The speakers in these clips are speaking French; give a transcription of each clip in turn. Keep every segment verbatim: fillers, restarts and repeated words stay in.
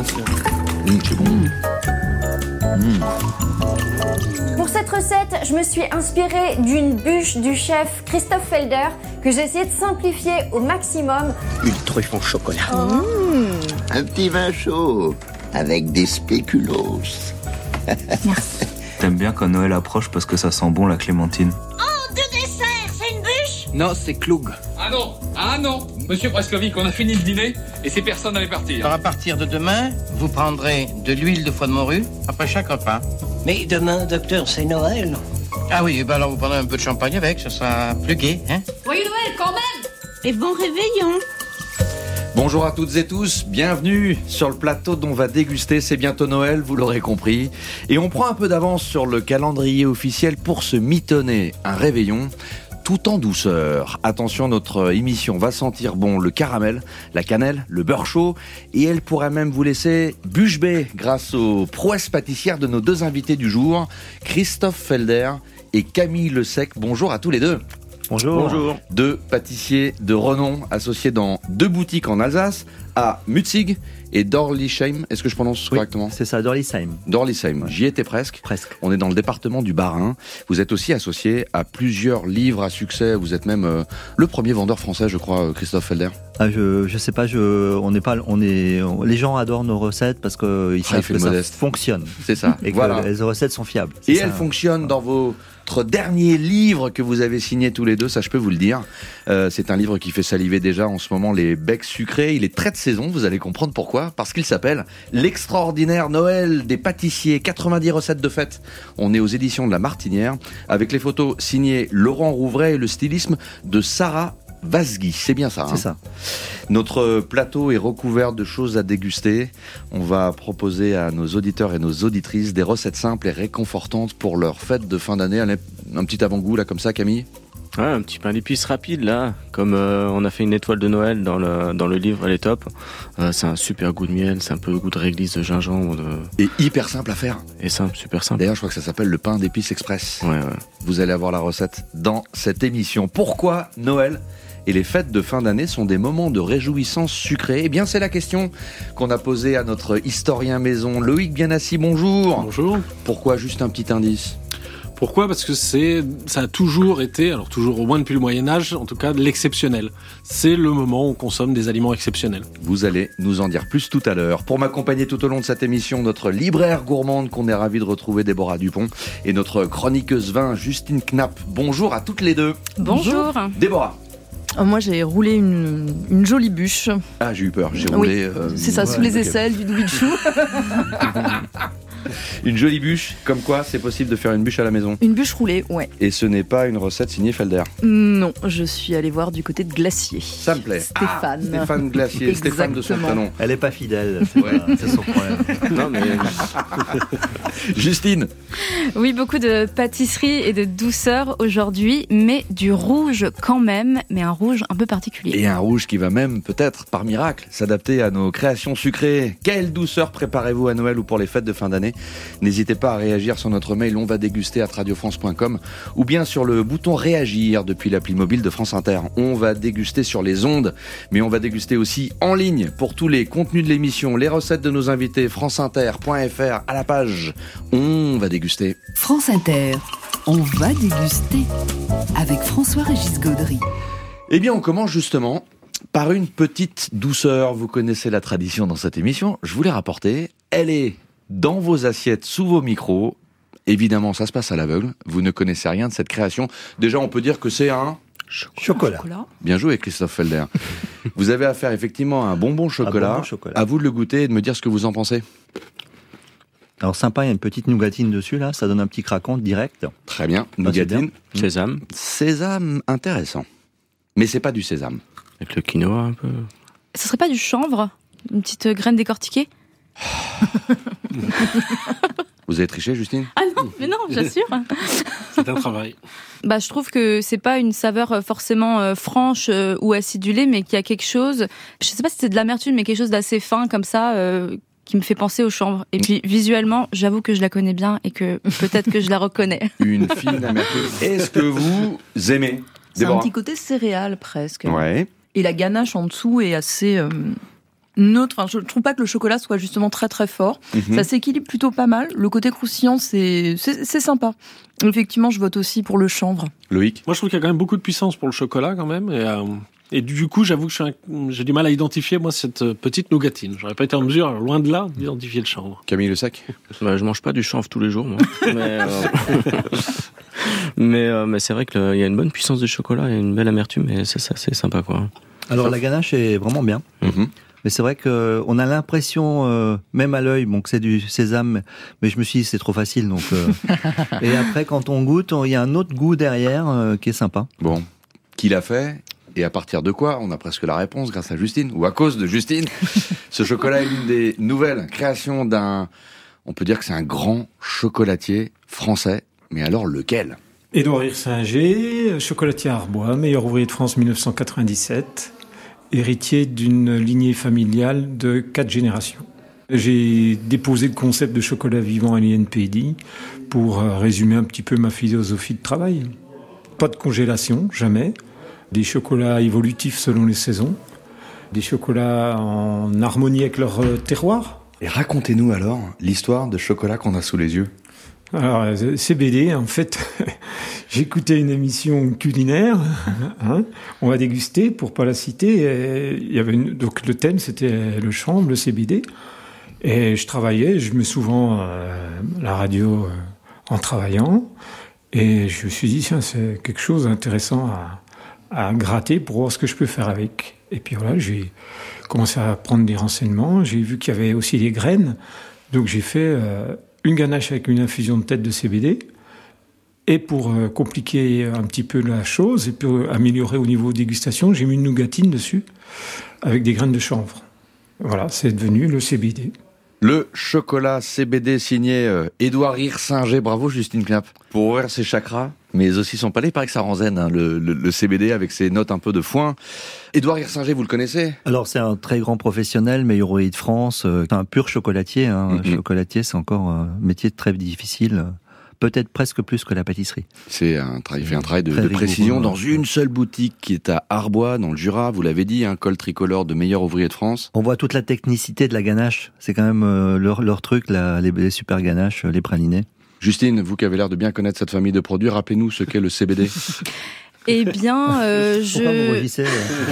sûr. Mmh, c'est bon. Mmh. Pour cette recette, je me suis inspirée d'une bûche du chef Christophe Felder que j'ai essayé de simplifier au maximum. Une truffe en chocolat. Mmh. Un petit vin chaud avec des spéculoos. Merci. T'aimes bien quand Noël approche parce que ça sent bon la clémentine. Oh, de dessert, c'est une bûche? Non, c'est Cloug. Ah non, ah non, Monsieur Prescovic, on a fini le dîner et ces personnes allaient partir. Alors à partir de demain, vous prendrez de l'huile de foie de morue après chaque repas. Mais demain, docteur, c'est Noël. Ah oui, ben alors vous prendrez un peu de champagne avec, ça sera plus gai, hein? Joyeux Noël quand même. Et bon réveillon. Bonjour à toutes et tous, bienvenue sur le plateau dont on va déguster, c'est bientôt Noël, vous l'aurez compris. Et on prend un peu d'avance sur le calendrier officiel pour se mitonner un réveillon tout en douceur. Attention, notre émission va sentir bon le caramel, la cannelle, le beurre chaud, et elle pourrait même vous laisser bûche bée grâce aux prouesses pâtissières de nos deux invités du jour, Christophe Felder et Camille Le Sec. Bonjour à tous les deux. Bonjour. Bonjour. Deux pâtissiers de renom associés dans deux boutiques en Alsace, à Mutzig et Dorlisheim. Est-ce que je prononce oui, correctement ? C'est ça, Dorlisheim. Dorlisheim, ouais. J'y étais presque. Presque. On est dans le département du Bas-Rhin. Vous êtes aussi associé à plusieurs livres à succès. Vous êtes même euh, le premier vendeur français, je crois, Christophe Felder. Ah, je, je sais pas, je, on n'est pas, on est, on, les gens adorent nos recettes parce qu'ils ah, savent que modeste. ça fonctionne. C'est ça. Et que voilà. les recettes sont fiables. Et ça. elles fonctionnent dans vos Votre dernier livre que vous avez signé tous les deux, ça je peux vous le dire. Euh, c'est un livre qui fait saliver déjà en ce moment les becs sucrés. Il est très de saison, vous allez comprendre pourquoi. Parce qu'il s'appelle L'extraordinaire Noël des pâtissiers, quatre-vingt-dix recettes de fête. On est aux éditions de La Martinière, avec les photos signées Laurent Rouvray et le stylisme de Sarah Vasgui, c'est bien ça. Hein. C'est ça. Notre plateau est recouvert de choses à déguster. On va proposer à nos auditeurs et nos auditrices des recettes simples et réconfortantes pour leur fête de fin d'année. Allez, un petit avant-goût là comme ça, Camille. Ouais, un petit pain d'épices rapide là, comme euh, on a fait une étoile de Noël dans le, dans le livre, elle est top. Euh, c'est un super goût de miel, c'est un peu le goût de réglisse, de gingembre. De... Et hyper simple à faire. Et simple, super simple. D'ailleurs, je crois que ça s'appelle le pain d'épices express. Ouais, ouais. Vous allez avoir la recette dans cette émission. Pourquoi Noël et les fêtes de fin d'année sont des moments de réjouissance sucrée? Eh bien, c'est la question qu'on a posée à notre historien maison, Loïc Bianassi. Bonjour. Bonjour. Pourquoi? Juste un petit indice. Pourquoi ? Parce que c'est, ça a toujours été, alors toujours au moins depuis le Moyen-Âge, en tout cas de l'exceptionnel. C'est le moment où on consomme des aliments exceptionnels. Vous allez nous en dire plus tout à l'heure. Pour m'accompagner tout au long de cette émission, notre libraire gourmande qu'on est ravi de retrouver, Déborah Dupont, et notre chroniqueuse vin, Justine Knapp. Bonjour à toutes les deux. Bonjour. Déborah. Moi, j'ai roulé une, une jolie bûche. Ah, j'ai eu peur. J'ai roulé... Oui, euh, c'est ça, ouais, sous les okay. aisselles du douille de chou. Une jolie bûche, comme quoi c'est possible de faire une bûche à la maison. Une bûche roulée, ouais. Et ce n'est pas une recette signée Felder. Non, je suis allée voir du côté de Glacier. Ça me plaît. Stéphane. Ah, Stéphane Glacier, Stéphane de son prénom. Elle est pas fidèle, c'est, ouais. pas, c'est son problème. Non, mais... Justine. Oui, beaucoup de pâtisserie et de douceur aujourd'hui, mais du rouge quand même, mais un rouge un peu particulier. Et un rouge qui va même, peut-être, par miracle, s'adapter à nos créations sucrées. Quelle douceur préparez-vous à Noël ou pour les fêtes de fin d'année ? N'hésitez pas à réagir sur notre mail, on va déguster à radio france point com ou bien sur le bouton réagir depuis l'appli mobile de France Inter. On va déguster sur les ondes, mais on va déguster aussi en ligne pour tous les contenus de l'émission, les recettes de nos invités, franceinter point f r à la page. On va déguster. France Inter, on va déguster avec François-Régis Gaudry. Eh bien, on commence justement par une petite douceur. Vous connaissez la tradition dans cette émission, je vous l'ai rapportée. Elle est dans vos assiettes, sous vos micros. Évidemment, ça se passe à l'aveugle. Vous ne connaissez rien de cette création. Déjà, on peut dire que c'est un... Chocolat. chocolat. Bien joué, Christophe Felder. Vous avez affaire effectivement à un bonbon chocolat. Un bonbon chocolat. À vous de le goûter et de me dire ce que vous en pensez. Alors sympa, il y a une petite nougatine dessus, là. Ça donne un petit craquant direct. Très bien. Ah, Nougatine. bien. Sésame. Sésame, intéressant. Mais c'est pas du sésame. Avec le quinoa un peu. Ce serait pas du chanvre ? Une petite graine décortiquée ? Vous avez triché, Justine ? Ah non, mais non, j'assure. C'est un travail. Bah, je trouve que c'est pas une saveur forcément euh, franche euh, ou acidulée, mais qu'il y a quelque chose, je sais pas si c'est de l'amertume, mais quelque chose d'assez fin comme ça, euh, qui me fait penser au chanvre. Et puis visuellement, j'avoue que je la connais bien et que peut-être que je la reconnais. Une fine amertume. Est-ce que vous aimez, C'est Déborah ? un petit côté céréal presque. Ouais. Et la ganache en dessous est assez... Euh... neutre. Enfin, je trouve pas que le chocolat soit justement très très fort. Mm-hmm. Ça s'équilibre plutôt pas mal. Le côté croustillant, c'est, c'est, c'est sympa. Effectivement, je vote aussi pour le chanvre. Loïc ? Moi, je trouve qu'il y a quand même beaucoup de puissance pour le chocolat quand même. Et, euh, et du coup, j'avoue que je suis un, j'ai du mal à identifier, moi, cette petite nougatine. J'aurais pas été en mesure, loin de là, d'identifier le chanvre. Camille Le Sac ? Bah, je mange pas du chanvre tous les jours, moi. mais, euh... mais, euh, mais c'est vrai qu'il y a une bonne puissance de chocolat, il y a une belle amertume, et c'est ça, c'est sympa, quoi. Alors, la ganache est vraiment bien. Mm-hmm. Mais c'est vrai qu'on a l'impression, euh, même à l'œil, bon, que c'est du sésame, mais je me suis dit c'est trop facile. Donc, euh... et après, quand on goûte, il y a un autre goût derrière euh, qui est sympa. Bon, qui l'a fait ? Et à partir de quoi ? On a presque la réponse grâce à Justine, ou à cause de Justine. Ce chocolat est l'une des nouvelles créations d'un... On peut dire que c'est un grand chocolatier français. Mais alors lequel ? Édouard Hirsinger, chocolatier à Arbois, meilleur ouvrier de France mille neuf cent quatre-vingt-dix-sept. Héritier d'une lignée familiale de quatre générations. J'ai déposé le concept de chocolat vivant à l'I N P D I pour résumer un petit peu ma philosophie de travail. Pas de congélation, jamais. Des chocolats évolutifs selon les saisons. Des chocolats en harmonie avec leur terroir. Et racontez-nous alors l'histoire de chocolat qu'on a sous les yeux. Alors, C B D, en fait, j'écoutais une émission culinaire, hein, on va déguster, pour pas la citer, et il y avait une, donc le thème c'était le chanvre, le C B D, et je travaillais, je mets souvent euh, la radio euh, en travaillant, et je me suis dit, tiens, c'est quelque chose d'intéressant à, à gratter pour voir ce que je peux faire avec. Et puis voilà, j'ai commencé à prendre des renseignements, j'ai vu qu'il y avait aussi des graines, donc j'ai fait... Euh, une ganache avec une infusion de tête de C B D. Et pour euh, compliquer un petit peu la chose, et pour améliorer au niveau dégustation, j'ai mis une nougatine dessus, avec des graines de chanvre. Voilà, c'est devenu le C B D. Le chocolat C B D signé euh, Édouard Hirsinger. Bravo Justine Knapp. Pour ouvrir ses chakras, mais aussi son palais. Il paraît que ça rend zen, hein, le, le, le C B D avec ses notes un peu de foin. Édouard Hirsinger, vous le connaissez ? Alors c'est un très grand professionnel, meilleur ouvrier de France. Euh, c'est un pur chocolatier. Hein. Mm-hmm. Chocolatier, c'est encore un métier très difficile. Peut-être presque plus que la pâtisserie. C'est un travail, il fait un travail de, de précision dans une seule boutique qui est à Arbois, dans le Jura. Vous l'avez dit, un col tricolore de meilleur ouvrier de France. On voit toute la technicité de la ganache. C'est quand même euh, leur, leur truc, la, les, les super ganaches, les pralinés. Justine, vous qui avez l'air de bien connaître cette famille de produits, rappelez-nous ce qu'est le C B D. Eh bien, euh, je... Pourquoi vous rougissez ?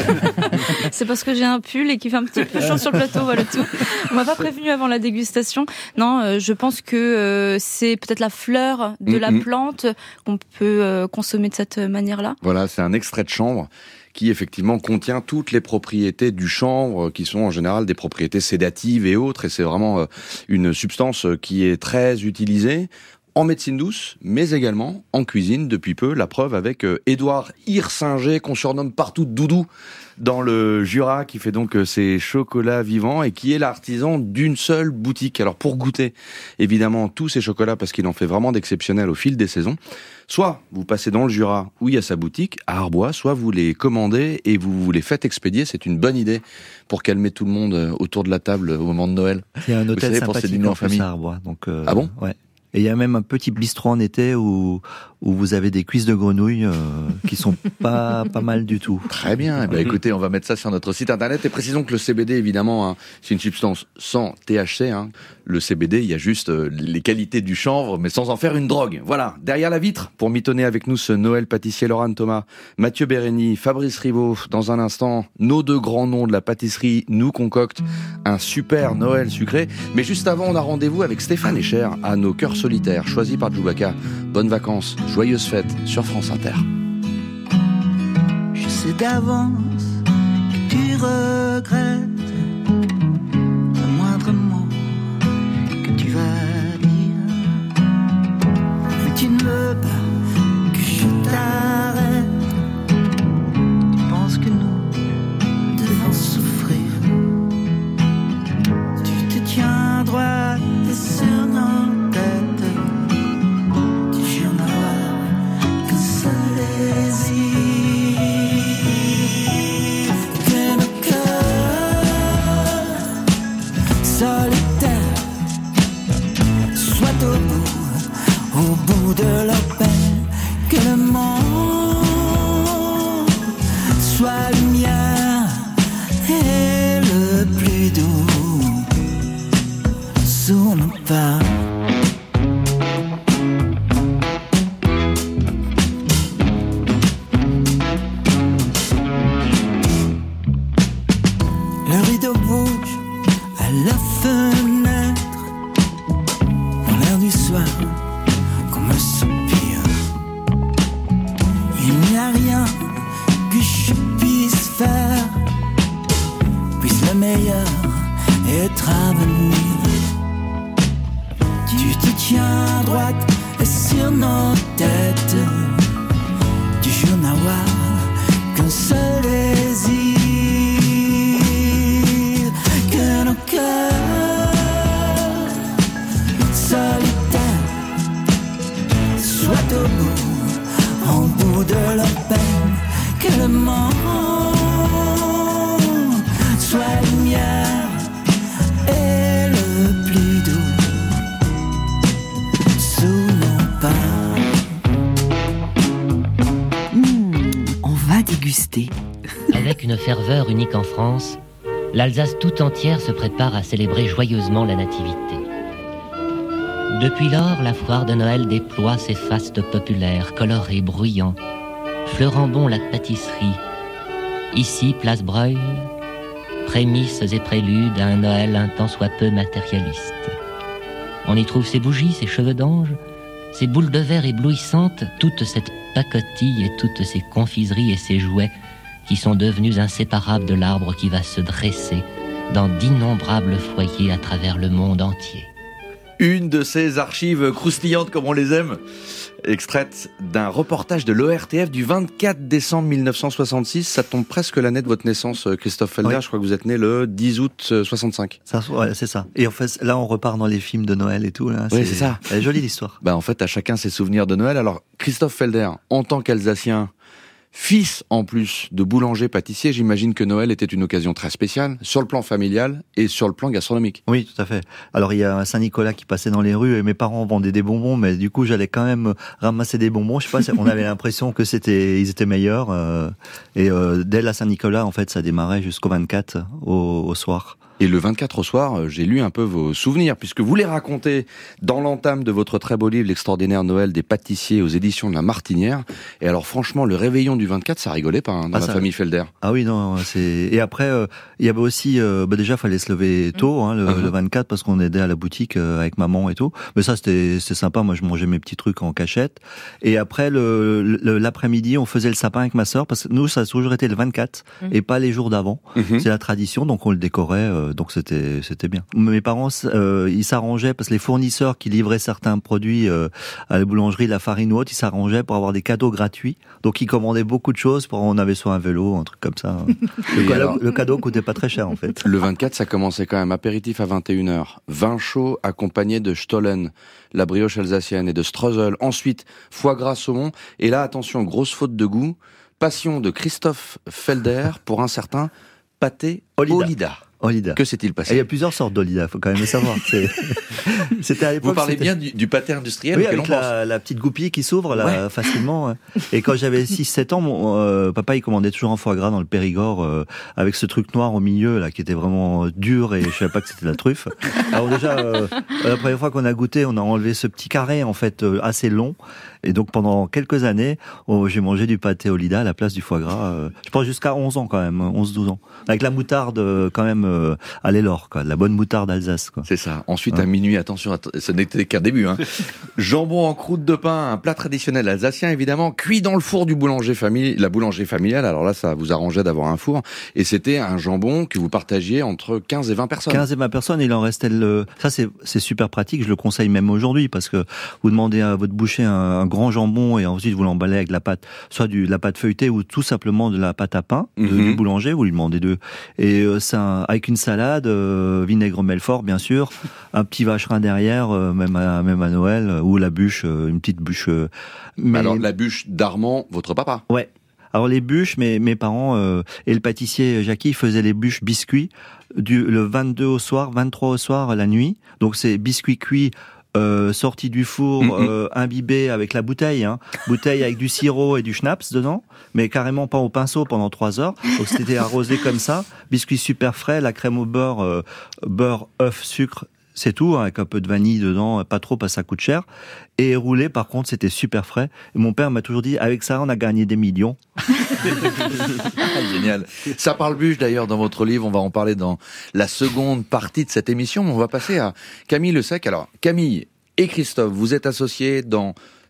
C'est parce que j'ai un pull et qu'il fait un petit peu chaud sur le plateau, voilà tout. On m'a pas prévenu avant la dégustation. Non, euh, je pense que euh, c'est peut-être la fleur de mm-hmm. la plante qu'on peut euh, consommer de cette manière-là. Voilà, c'est un extrait de chanvre qui effectivement contient toutes les propriétés du chanvre, qui sont en général des propriétés sédatives et autres, et c'est vraiment euh, une substance qui est très utilisée en médecine douce, mais également en cuisine depuis peu. La preuve avec euh, Édouard Hirsinger, qu'on surnomme partout Doudou, dans le Jura, qui fait donc euh, ses chocolats vivants et qui est l'artisan d'une seule boutique. Alors pour goûter évidemment tous ces chocolats, parce qu'il en fait vraiment d'exceptionnels au fil des saisons, soit vous passez dans le Jura où il y a sa boutique à Arbois, soit vous les commandez et vous vous les faites expédier. C'est une bonne idée pour calmer tout le monde autour de la table au moment de Noël. Il y a un hôtel savez, sympathique en famille à Arbois. Donc euh, ah bon ? Ouais. Et il y a même un petit bistrot en été où, où vous avez des cuisses de grenouille euh, qui sont pas, pas mal du tout. Très bien. Eh bien, écoutez, on va mettre ça sur notre site internet. Et précisons que le C B D, évidemment, hein, c'est une substance sans T H C. Hein. Le C B D, il y a juste euh, les qualités du chanvre, mais sans en faire une drogue. Voilà. Derrière la vitre, pour mitonner avec nous ce Noël pâtissier, Laurent Thomas, Mathieu Bérény, Fabrice Rivaud. Dans un instant, nos deux grands noms de la pâtisserie nous concoctent un super Noël sucré. Mais juste avant, on a rendez-vous avec Stéphane Echer à nos cœurs solitaire, choisi par Djoubaka. Bonnes vacances, joyeuses fêtes sur France Inter. Je sais d'avance que tu regrettes le moindre mot que tu vas dire, mais tu ne veux pas que je t'arrête. Tu penses que nous devons souffrir. Tu te tiens droit et sur nos têtes. Au bout de leur peine, que le monde soit le mien et le plus doux. et sur nos têtes du jour n'avoir qu'un seul désir, que nos cœurs solitaires soient au bout, au bout de leur peine, que le monde soit lumière et le plus doux sous nos pas. Mmh, on va déguster. Avec une ferveur unique en France, l'Alsace tout entière se prépare à célébrer joyeusement la Nativité. Depuis lors, la foire de Noël déploie ses fastes populaires, colorés, bruyants, fleurant bon la pâtisserie. Ici, place Breuil, prémices et préludes à un Noël un tant soit peu matérialiste. On y trouve ses bougies, ses cheveux d'ange, ses boules de verre éblouissantes, toute cette pacotille et toutes ces confiseries et ces jouets qui sont devenus inséparables de l'arbre qui va se dresser dans d'innombrables foyers à travers le monde entier. Une de ces archives croustillantes comme on les aime, extraite d'un reportage de l'O R T F du vingt-quatre décembre mille neuf cent soixante-six. Ça tombe presque l'année de votre naissance, Christophe Felder. Oui. Je crois que vous êtes né le dix août soixante-cinq. Ça, ouais, c'est ça. Et en fait, là, on repart dans les films de Noël et tout. Là. Oui, c'est, c'est ça. C'est jolie l'histoire. Bah, en fait, à chacun ses souvenirs de Noël. Alors, Christophe Felder, en tant qu'Alsacien, fils en plus de boulanger-pâtissier, j'imagine que Noël était une occasion très spéciale, sur le plan familial et sur le plan gastronomique. Oui, tout à fait. Alors il y a un Saint-Nicolas qui passait dans les rues et mes parents vendaient des bonbons, mais du coup j'allais quand même ramasser des bonbons. Je sais pas, on avait l'impression que c'était, ils étaient meilleurs. Euh, et euh, dès la Saint-Nicolas, en fait, ça démarrait jusqu'au vingt-quatre au, au soir. Et le vingt-quatre au soir, j'ai lu un peu vos souvenirs, puisque vous les racontez dans l'entame de votre très beau livre, L'extraordinaire Noël des pâtissiers aux éditions de La Martinière. Et alors franchement, le réveillon du vingt-quatre, ça rigolait pas hein, dans ah, la ça... famille Felder. Ah oui, non, c'est... Et après, euh, il y avait aussi... Euh, bah déjà, il fallait se lever tôt, hein, le, uh-huh. le vingt-quatre, parce qu'on aidait à la boutique euh, avec maman et tout. Mais ça, c'était, c'était sympa. Moi, je mangeais mes petits trucs en cachette. Et après, le, le, l'après-midi, on faisait le sapin avec ma sœur, parce que nous, ça a toujours été le vingt-quatre, uh-huh. et pas les jours d'avant. Uh-huh. C'est la tradition, donc on le décorait, euh, donc c'était... c'était bien. Mes parents, euh, ils s'arrangeaient parce que les fournisseurs qui livraient certains produits euh, à la boulangerie, la farine ou autre, ils s'arrangeaient pour avoir des cadeaux gratuits. Donc ils commandaient beaucoup de choses. Pour on avait soit un vélo, un truc comme ça. Le, cadeau, alors, le cadeau coûtait pas très cher en fait. Le vingt-quatre, ça commençait quand même apéritif à vingt et une heures. Vin chaud accompagné de Stollen, la brioche alsacienne, et de Streusel. Ensuite, foie gras saumon. Et là, attention, grosse faute de goût. Passion de Christophe Felder pour un certain pâté Olida. Olida. Olida. Que s'est-il passé ? Il y a plusieurs sortes d'Olida, faut quand même le savoir. C'est... c'était à l'époque. Vous parlez c'était... bien du, du pâté industriel oui, auquel avec on la, pense. la petite goupille qui s'ouvre là, ouais. facilement. Et quand j'avais six sept ans, mon euh, papa il commandait toujours un foie gras dans le Périgord euh, avec ce truc noir au milieu là qui était vraiment dur et je savais pas que c'était de la truffe. Alors déjà, euh, la première fois qu'on a goûté, on a enlevé ce petit carré en fait euh, assez long. Et donc pendant quelques années, oh, j'ai mangé du pâté Olida à la place du foie gras. Euh, je pense jusqu'à onze ans quand même, onze douze ans. Avec la moutarde euh, quand même euh, à l'Elor, quoi, la bonne moutarde d'Alsace. Quoi. C'est ça. Ensuite, ouais. à minuit, attention, ce n'était qu'un début. Hein. Jambon en croûte de pain, un plat traditionnel alsacien évidemment, cuit dans le four du boulanger famille, la boulangerie familiale. Alors là, ça vous arrangeait d'avoir un four. Et c'était un jambon que vous partagiez entre quinze et vingt personnes. quinze et vingt personnes, il en restait le... Ça, c'est, c'est super pratique, je le conseille même aujourd'hui, parce que vous demandez à votre boucher un, un grand jambon et ensuite vous l'emballez avec de la pâte, soit du, de la pâte feuilletée ou tout simplement de la pâte à pain de, mm-hmm. du boulanger, vous lui demandez deux. Et euh, ça, avec une salade, euh, vinaigre Melfort bien sûr, un petit vacherin derrière, euh, même, à, même à Noël, euh, ou la bûche, euh, une petite bûche. Euh, mais... Alors la bûche d'Armand, votre papa. Ouais. Alors les bûches, mes, mes parents euh, et le pâtissier Jackie faisaient les bûches biscuits du, le vingt-deux au soir, vingt-trois au soir, la nuit. Donc c'est biscuits cuits, Euh, sorti du four, mm-hmm. euh, imbibé avec la bouteille, hein. Bouteille avec du sirop et du schnapps dedans, mais carrément pas au pinceau pendant trois heures. Donc c'était arrosé comme ça, biscuits super frais, la crème au beurre, euh, beurre, œuf, sucre, c'est tout, hein, avec un peu de vanille dedans, pas trop parce que ça coûte cher. Et roulé, par contre, c'était super frais. Et mon père m'a toujours dit, avec ça, on a gagné des millions. Génial. Ça parle bûche d'ailleurs dans votre livre, on va en parler dans la seconde partie de cette émission. On va passer à Camille Le Sec. Alors, Camille et Christophe, vous êtes associés dans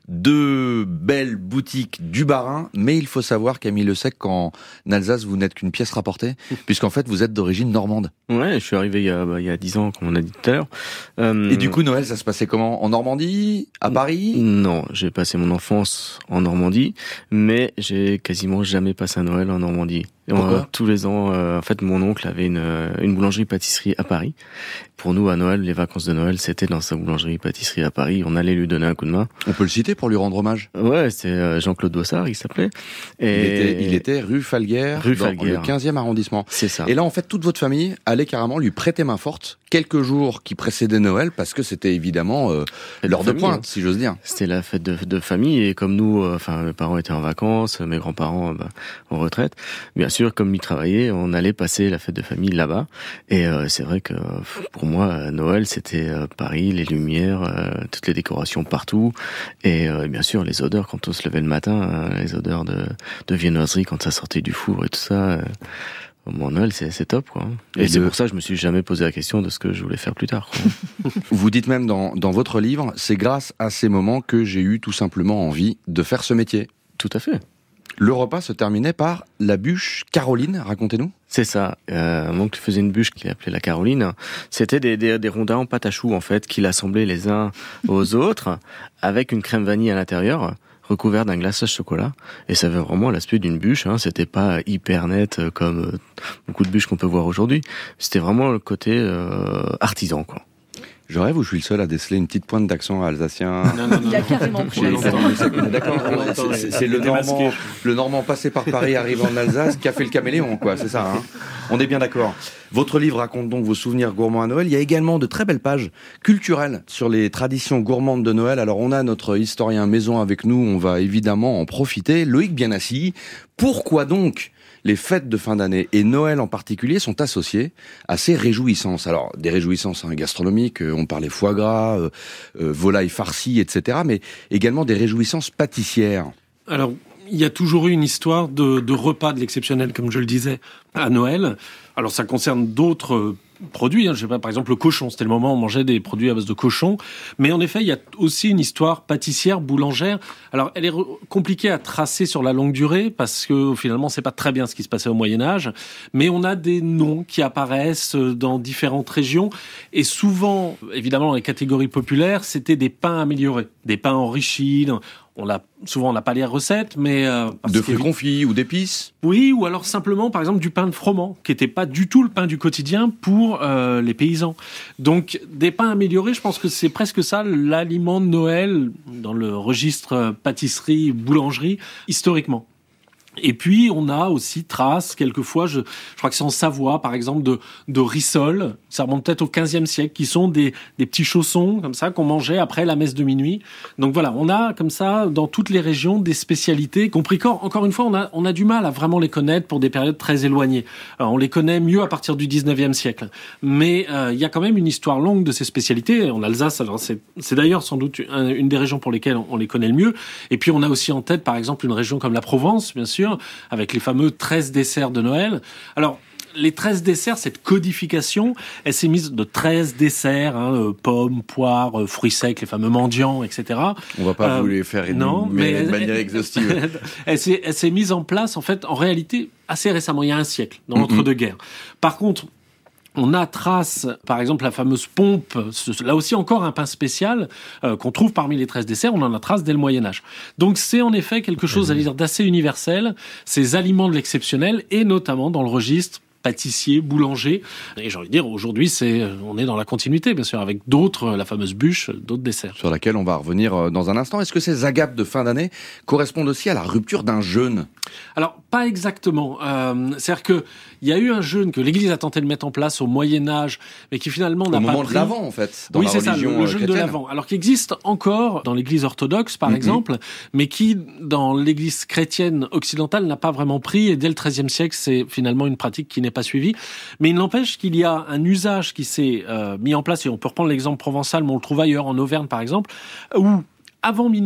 deux belles boutiques du Bas-Rhin, mais il faut savoir, Camille Le Sec, qu'en Alsace, vous n'êtes qu'une pièce rapportée, puisqu'en fait, vous êtes d'origine normande. Ouais, je suis arrivé il y a, bah, il y a dix ans, comme on a dit tout à l'heure. Euh... Et du coup, Noël, ça se passait comment? En Normandie? À Paris? Non, j'ai passé mon enfance en Normandie, mais j'ai quasiment jamais passé un Noël en Normandie. Pourquoi? Euh, tous les ans, euh, en fait, mon oncle avait une, une boulangerie-pâtisserie à Paris. Pour nous, à Noël, les vacances de Noël, c'était dans sa boulangerie-pâtisserie à Paris. On allait lui donner un coup de main. On peut le citer pour lui rendre hommage? Ouais, c'est euh, Jean-Claude Bossard, il s'appelait. Et... Il, était, il était rue Falguière, rue dans Falguière. le quinzième arrondissement. C'est ça. Et là, en fait, toute votre famille allait carrément lui prêter main forte quelques jours qui précédaient Noël, parce que c'était évidemment euh, l'heure de pointe, hein. si j'ose dire. C'était la fête de, de famille, et comme nous, euh, enfin, mes parents étaient en vacances, mes grands-parents bah, en retraite, bien sûr, comme ils travaillaient, on allait passer la fête de famille là-bas. Et euh, c'est vrai que pour moi, Noël, c'était euh, Paris, les lumières, euh, toutes les décorations partout, et euh, bien sûr les odeurs quand on se levait le matin, hein, les odeurs de, de viennoiserie quand ça sortait du four et tout ça. Euh, Bon, Noël, c'est, c'est top, quoi. Et, et c'est le... pour ça que je me suis jamais posé la question de ce que je voulais faire plus tard, quoi. Vous dites même dans, dans votre livre, c'est grâce à ces moments que j'ai eu tout simplement envie de faire ce métier. Tout à fait. Le repas se terminait par la bûche Caroline, racontez-nous. C'est ça. Euh, mon oncle faisait une bûche qu'il appelait la Caroline. C'était des, des, des rondins en pâte à choux, en fait, qu'il assemblait les uns aux autres, avec une crème vanille à l'intérieur, recouvert d'un glaçage chocolat, et ça avait vraiment l'aspect d'une bûche, hein. C'était pas hyper net comme euh, beaucoup de bûches qu'on peut voir aujourd'hui. C'était vraiment le côté euh, artisan, quoi. Je rêve ou je suis le seul à déceler une petite pointe d'accent alsacien? Non, non, non, il a carrément pris. D'accord, c'est, c'est le normand, le normand passé par Paris arrivé en Alsace qui a fait le caméléon, quoi, c'est ça, hein. On est bien d'accord. Votre livre raconte donc vos souvenirs gourmands à Noël. Il y a également de très belles pages culturelles sur les traditions gourmandes de Noël. Alors on a notre historien maison avec nous, on va évidemment en profiter. Loïc Bienassi, pourquoi donc les fêtes de fin d'année et Noël en particulier sont associées à ces réjouissances? Alors, des réjouissances hein, gastronomiques, on parlait foie gras, euh, euh, volaille farcie, et cetera, mais également des réjouissances pâtissières. Alors, il y a toujours eu une histoire de, de repas de l'exceptionnel, comme je le disais, à Noël. Alors, ça concerne d'autres produits, hein. Je sais pas, par exemple le cochon, c'était le moment où on mangeait des produits à base de cochon, mais en effet il y a aussi une histoire pâtissière, boulangère. Alors elle est re- compliquée à tracer sur la longue durée parce que finalement c'est pas très bien ce qui se passait au Moyen-Âge, mais on a des noms qui apparaissent dans différentes régions, et souvent évidemment dans les catégories populaires c'était des pains améliorés, des pains enrichis. On l'a souvent on n'a pas les recettes, mais euh, de fruits confits ou d'épices. Oui, ou alors simplement par exemple du pain de froment, qui était pas du tout le pain du quotidien pour euh, les paysans. Donc des pains améliorés, je pense que c'est presque ça l'aliment de Noël dans le registre pâtisserie, boulangerie historiquement. Et puis on a aussi trace quelquefois, je, je crois que c'est en Savoie par exemple, de, de rissole, ça remonte peut-être au quinzième siècle, qui sont des, des petits chaussons comme ça qu'on mangeait après la messe de minuit. Donc voilà, on a comme ça dans toutes les régions des spécialités, compris qu'encore encore une fois on a, on a du mal à vraiment les connaître pour des périodes très éloignées. Alors, on les connaît mieux à partir du dix-neuvième siècle, mais euh, il y a quand même une histoire longue de ces spécialités en Alsace. Alors c'est, c'est d'ailleurs sans doute une, une des régions pour lesquelles on, on les connaît le mieux. Et puis on a aussi en tête par exemple une région comme la Provence, bien sûr, avec les fameux treize desserts de Noël. Alors, les treize desserts, cette codification, elle s'est mise de treize desserts, hein, euh, pommes, poires, euh, fruits secs, les fameux mendiants, et cetera. On va pas euh, vous les faire une, non, mais de manière exhaustive. elle, elle, s'est, elle s'est mise en place, en fait, en réalité, assez récemment, il y a un siècle, dans l'entre-deux-guerres. Par contre, on a trace, par exemple, la fameuse pompe, là aussi encore un pain spécial euh, qu'on trouve parmi les treize desserts, on en a trace dès le Moyen-Âge. Donc c'est en effet quelque chose, à dire, d'assez universel, ces aliments de l'exceptionnel, et notamment dans le registre pâtissier, boulanger. Et j'ai envie de dire, aujourd'hui, c'est, on est dans la continuité, bien sûr, avec d'autres, la fameuse bûche, d'autres desserts. Sur laquelle on va revenir dans un instant. Est-ce que ces agapes de fin d'année correspondent aussi à la rupture d'un jeûne? Alors, pas exactement. Euh, c'est-à-dire que il y a eu un jeûne que l'Église a tenté de mettre en place au Moyen-Âge, mais qui finalement n'a au pas pris... Au moment de l'Avent, en fait, dans oui, la c'est religion ça, le, le jeûne chrétienne. de l'Avent. Alors, qui existe encore dans l'Église orthodoxe, par mm-hmm. exemple, mais qui, dans l'Église chrétienne occidentale, n'a pas vraiment pris, et dès le treizième siècle, c'est finalement une pratique qui n'est pas suivie. Mais il n'empêche qu'il y a un usage qui s'est euh, mis en place, et on peut reprendre l'exemple provençal, mais on le trouve ailleurs, en Auvergne, par exemple, où, avant minuit,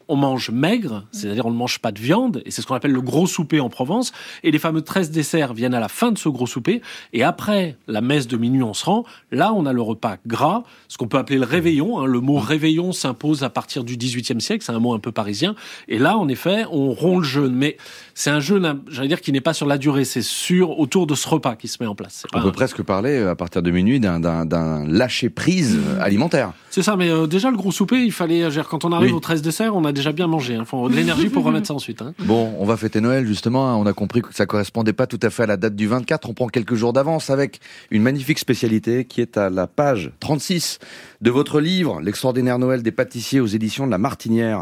on mange maigre, c'est-à-dire on ne mange pas de viande, et c'est ce qu'on appelle le gros souper en Provence, et les fameux treize desserts viennent à la fin de ce gros souper, et après la messe de minuit on se rend, là on a le repas gras, ce qu'on peut appeler le réveillon, hein. Le mot réveillon s'impose à partir du dix-huitième siècle, c'est un mot un peu parisien, et là en effet on rompt le jeûne, mais c'est un jeûne, j'allais dire, qui n'est pas sur la durée, c'est sur autour de ce repas qui se met en place. On peut un... presque parler à partir de minuit d'un, d'un, d'un lâcher-prise alimentaire. C'est ça, mais euh, déjà le gros souper, il fallait, dire, quand on arrive oui. aux treize desserts, on a déjà bien mangé, il hein. faut de l'énergie pour remettre ça ensuite. Hein. Bon, on va fêter Noël justement, hein. On a compris que ça correspondait pas tout à fait à la date du vingt-quatre, on prend quelques jours d'avance avec une magnifique spécialité qui est à la page trente-six de votre livre, L'extraordinaire Noël des pâtissiers aux éditions de La Martinière.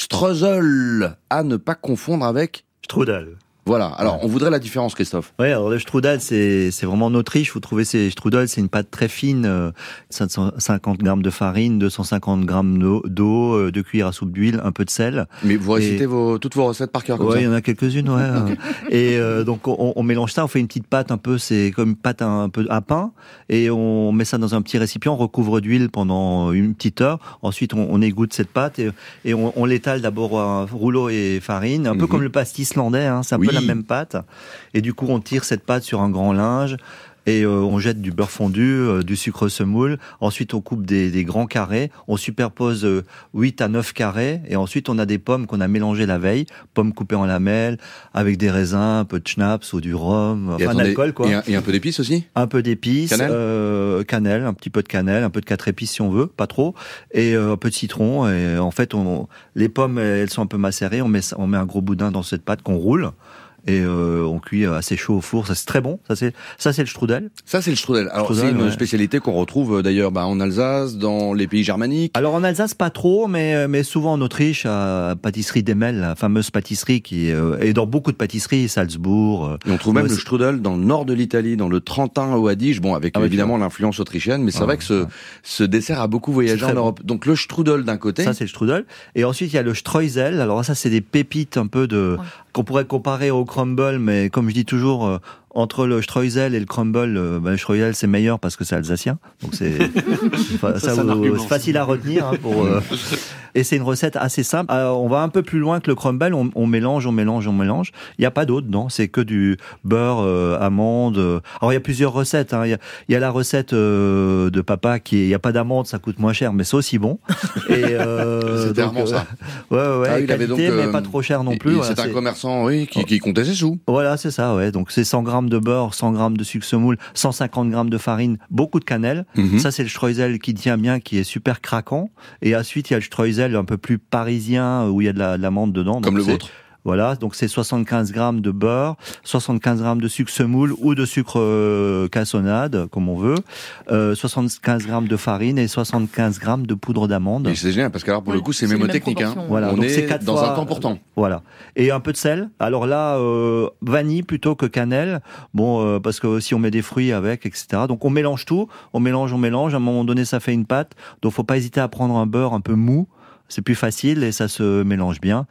Streusel, à ne pas confondre avec... Strudel. Voilà. Alors, on voudrait la différence, Christophe. Oui, alors le strudel, c'est, c'est vraiment en Autriche. Vous trouvez ces strudel, c'est une pâte très fine, euh, cinq cent cinquante grammes de farine, deux cent cinquante grammes d'eau, euh, deux cuillères à soupe d'huile, un peu de sel. Mais vous récitez et... vos, toutes vos recettes par cœur comme ouais, ça? Oui, il y en a quelques-unes, ouais. Okay. Et euh, donc, on, on mélange ça, on fait une petite pâte un peu, c'est comme une pâte un, un peu à pain, et on met ça dans un petit récipient, on recouvre d'huile pendant une petite heure. Ensuite, on, on égoutte cette pâte et, et on, on l'étale d'abord à rouleau et farine, un mm-hmm. peu comme le pastis islandais, hein, c'est un oui. peu la même pâte. Et du coup, on tire cette pâte sur un grand linge et euh, on jette du beurre fondu, euh, du sucre semoule. Ensuite, on coupe des, des grands carrés. On superpose euh, huit à neuf carrés. Et ensuite, on a des pommes qu'on a mélangées la veille. Pommes coupées en lamelles, avec des raisins, un peu de schnapps ou du rhum. Enfin, attendez, un alcool, quoi. Et un, et un peu d'épices aussi? Un peu d'épices. Cannelle? Euh, cannelle, un petit peu de cannelle, un peu de quatre épices si on veut, pas trop. Et euh, un peu de citron. Et en fait, on, les pommes, elles sont un peu macérées. On met, on met un gros boudin dans cette pâte qu'on roule. Et euh, on cuit assez chaud au four, ça c'est très bon. Ça c'est ça c'est le strudel. Ça c'est le strudel. Alors strudel, c'est une ouais. spécialité qu'on retrouve d'ailleurs bah, en Alsace, dans les pays germaniques. Alors en Alsace pas trop, mais mais souvent en Autriche, à pâtisserie Demel, la fameuse pâtisserie qui euh, est dans beaucoup de pâtisseries, Salzbourg. Euh, Et on trouve même euh, le strudel dans le nord de l'Italie, dans le Trentin au Adige, bon avec ah, euh, évidemment l'influence autrichienne, mais c'est ah, vrai que ce ouais. ce dessert a beaucoup voyagé en Europe. Bon. Donc le strudel d'un côté. Ça c'est le strudel. Et ensuite il y a le streusel. Alors ça c'est des pépites un peu de ouais. qu'on pourrait comparer au crumble, mais comme je dis toujours, euh, entre le streusel et le crumble, euh, ben, le streusel c'est meilleur parce que c'est alsacien, donc c'est ça, ça, ça vous, c'est facile à retenir. Hein, pour, euh, et c'est une recette assez simple. Alors, on va un peu plus loin que le crumble, on, on mélange, on mélange, on mélange. Il n'y a pas d'eau dedans, c'est que du beurre, euh, amande. Alors il y a plusieurs recettes. Hein. Il y a, il y a la recette euh, de papa qui il n'y a pas d'amande, ça coûte moins cher, mais c'est aussi bon. Et euh, c'est clairement ça. Ouais ouais, ah, qualité, avait donc, euh, mais pas trop cher non plus. Et voilà, c'est un commerçant, oui, qui, qui comptait ses sous. Voilà, c'est ça, ouais. Donc c'est cent grammes de beurre, cent grammes de sucre semoule, cent cinquante grammes de farine, beaucoup de cannelle. Mm-hmm. Ça, c'est le streusel qui tient bien, qui est super craquant. Et ensuite, il y a le streusel un peu plus parisien, où il y a de la, de l'amande dedans. Comme donc le vôtre. Voilà, donc c'est soixante-quinze grammes de beurre, soixante-quinze grammes de sucre semoule ou de sucre euh, cassonade, comme on veut, euh, soixante-quinze grammes de farine et soixante-quinze grammes de poudre d'amande. Et c'est génial, parce que alors pour oui, le coup, c'est, c'est mémotechnique. Hein. Voilà, on donc est c'est quatre dans fois, un temps pourtant. Voilà. Et un peu de sel. Alors là, euh, vanille plutôt que cannelle. Bon, euh, parce que si on met des fruits avec, et cetera. Donc on mélange tout, on mélange, on mélange. À un moment donné, ça fait une pâte. Donc faut pas hésiter à prendre un beurre un peu mou. C'est plus facile et ça se mélange bien.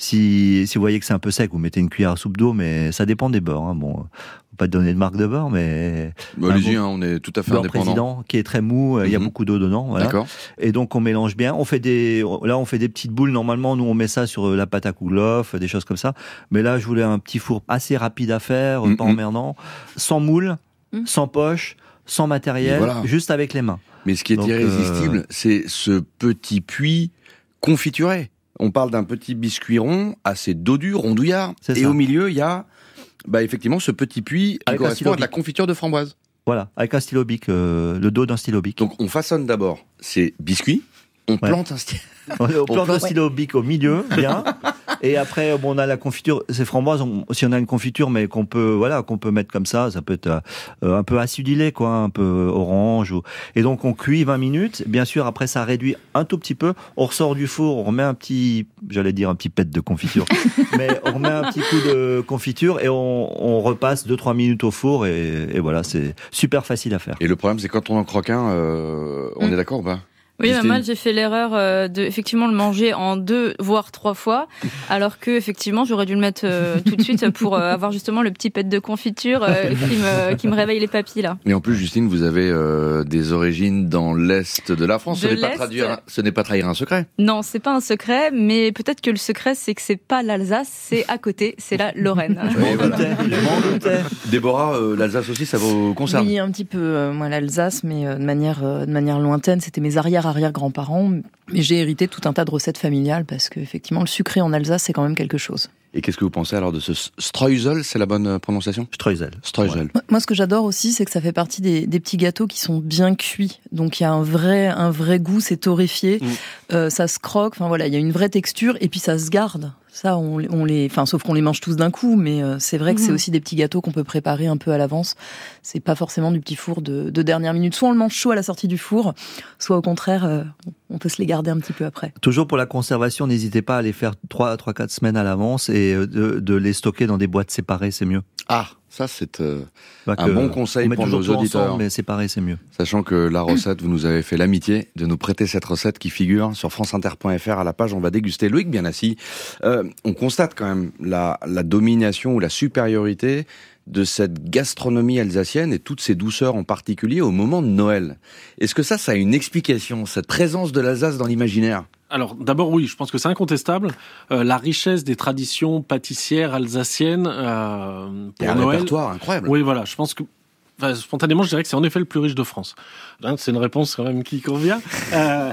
Si, si vous voyez que c'est un peu sec, vous mettez une cuillère à soupe d'eau, mais ça dépend des beurres. Hein. Bon, faut pas te donner de marque de beurre, mais bah, allez-y, hein, on est tout à fait beurre indépendant. Président qui est très mou, il mm-hmm. y a beaucoup d'eau dedans. Voilà. D'accord. Et donc on mélange bien. On fait des, là on fait des petites boules. Normalement, nous on met ça sur la pâte à kouglof, des choses comme ça. Mais là, je voulais un petit four assez rapide à faire, mm-hmm. pas emmerdant, sans moule, mm-hmm. sans poche, sans matériel, voilà. Juste avec les mains. Mais ce qui est donc, irrésistible, euh... c'est ce petit puits confituré. On parle d'un petit biscuit rond, assez dodu, rondouillard, c'est et ça. Au milieu, il y a bah, effectivement ce petit puits qui correspond à de la confiture de framboise. Voilà, avec un stylo bic, euh, le dos d'un stylo bic. Donc on façonne d'abord ces biscuits, on ouais. plante un stylo... On, on plante un stylo bic au milieu, bien. Et après, bon, on a la confiture, c'est framboise. On, si on a une confiture, mais qu'on peut, voilà, qu'on peut mettre comme ça, ça peut être euh, un peu acidulé, quoi, un peu orange. Ou... Et donc, on cuit vingt minutes. Bien sûr, après, ça réduit un tout petit peu. On ressort du four, on remet un petit, j'allais dire un petit pet de confiture, mais on remet un petit coup de confiture et on, on repasse deux trois minutes au four et, et voilà, c'est super facile à faire. Et le problème, c'est quand on en croque un, euh, on mmh. est d'accord ou pas? Oui, Justine. mal, j'ai fait l'erreur euh, de effectivement le manger en deux voire trois fois, alors que effectivement j'aurais dû le mettre euh, tout de suite pour euh, avoir justement le petit pet de confiture euh, qui me qui me réveille les papilles là. Et en plus, Justine, vous avez euh, des origines dans l'est de la France. De ce n'est pas l'Est. traduire, ce n'est pas trahir un secret. Non, c'est pas un secret, mais peut-être que le secret c'est que c'est pas l'Alsace, c'est à côté, c'est la Lorraine. Oui, voilà. Déborah, euh, l'Alsace aussi, ça vous concerne? Oui, un petit peu. Euh, moi, l'Alsace, mais euh, de manière euh, de manière lointaine. C'était mes arrière-arrière-grands-parents. Mais j'ai hérité tout un tas de recettes familiales parce que effectivement, le sucré en Alsace, c'est quand même quelque chose. Et qu'est-ce que vous pensez alors de ce streusel? C'est la bonne prononciation? Streusel. Streusel. Ouais. Moi, ce que j'adore aussi, c'est que ça fait partie des, des petits gâteaux qui sont bien cuits. Donc, il y a un vrai, un vrai goût, c'est torréfié. Mmh. Euh, ça se croque. Enfin voilà, il y a une vraie texture et puis ça se garde. Ça, on, on les, enfin, sauf qu'on les mange tous d'un coup, mais euh, c'est vrai que mmh. c'est aussi des petits gâteaux qu'on peut préparer un peu à l'avance. C'est pas forcément du petit four de, de dernière minute. Soit on le mange chaud à la sortie du four, soit au contraire, euh, on peut se les garder un petit peu après. Toujours pour la conservation, n'hésitez pas à les faire trois, trois, quatre semaines à l'avance et de, de les stocker dans des boîtes séparées, c'est mieux. Ah, ça c'est euh, bah un bon conseil pour nos auditeurs. Ensemble, mais séparé, c'est mieux. Sachant que la recette, vous nous avez fait l'amitié de nous prêter cette recette qui figure sur franceinter point f r à la page On va déguster. Loïc Bienassi, euh, on constate quand même la, la domination ou la supériorité de cette gastronomie alsacienne et toutes ces douceurs en particulier au moment de Noël. Est-ce que ça, ça a une explication, cette présence de l'Alsace dans l'imaginaire ? Alors d'abord oui, je pense que c'est incontestable. Euh, la richesse des traditions pâtissières alsaciennes euh, pour Il y a un Noël. répertoire incroyable. Oui, voilà. Je pense que enfin, spontanément, je dirais que c'est en effet le plus riche de France. Hein, c'est une réponse quand même qui convient. Euh,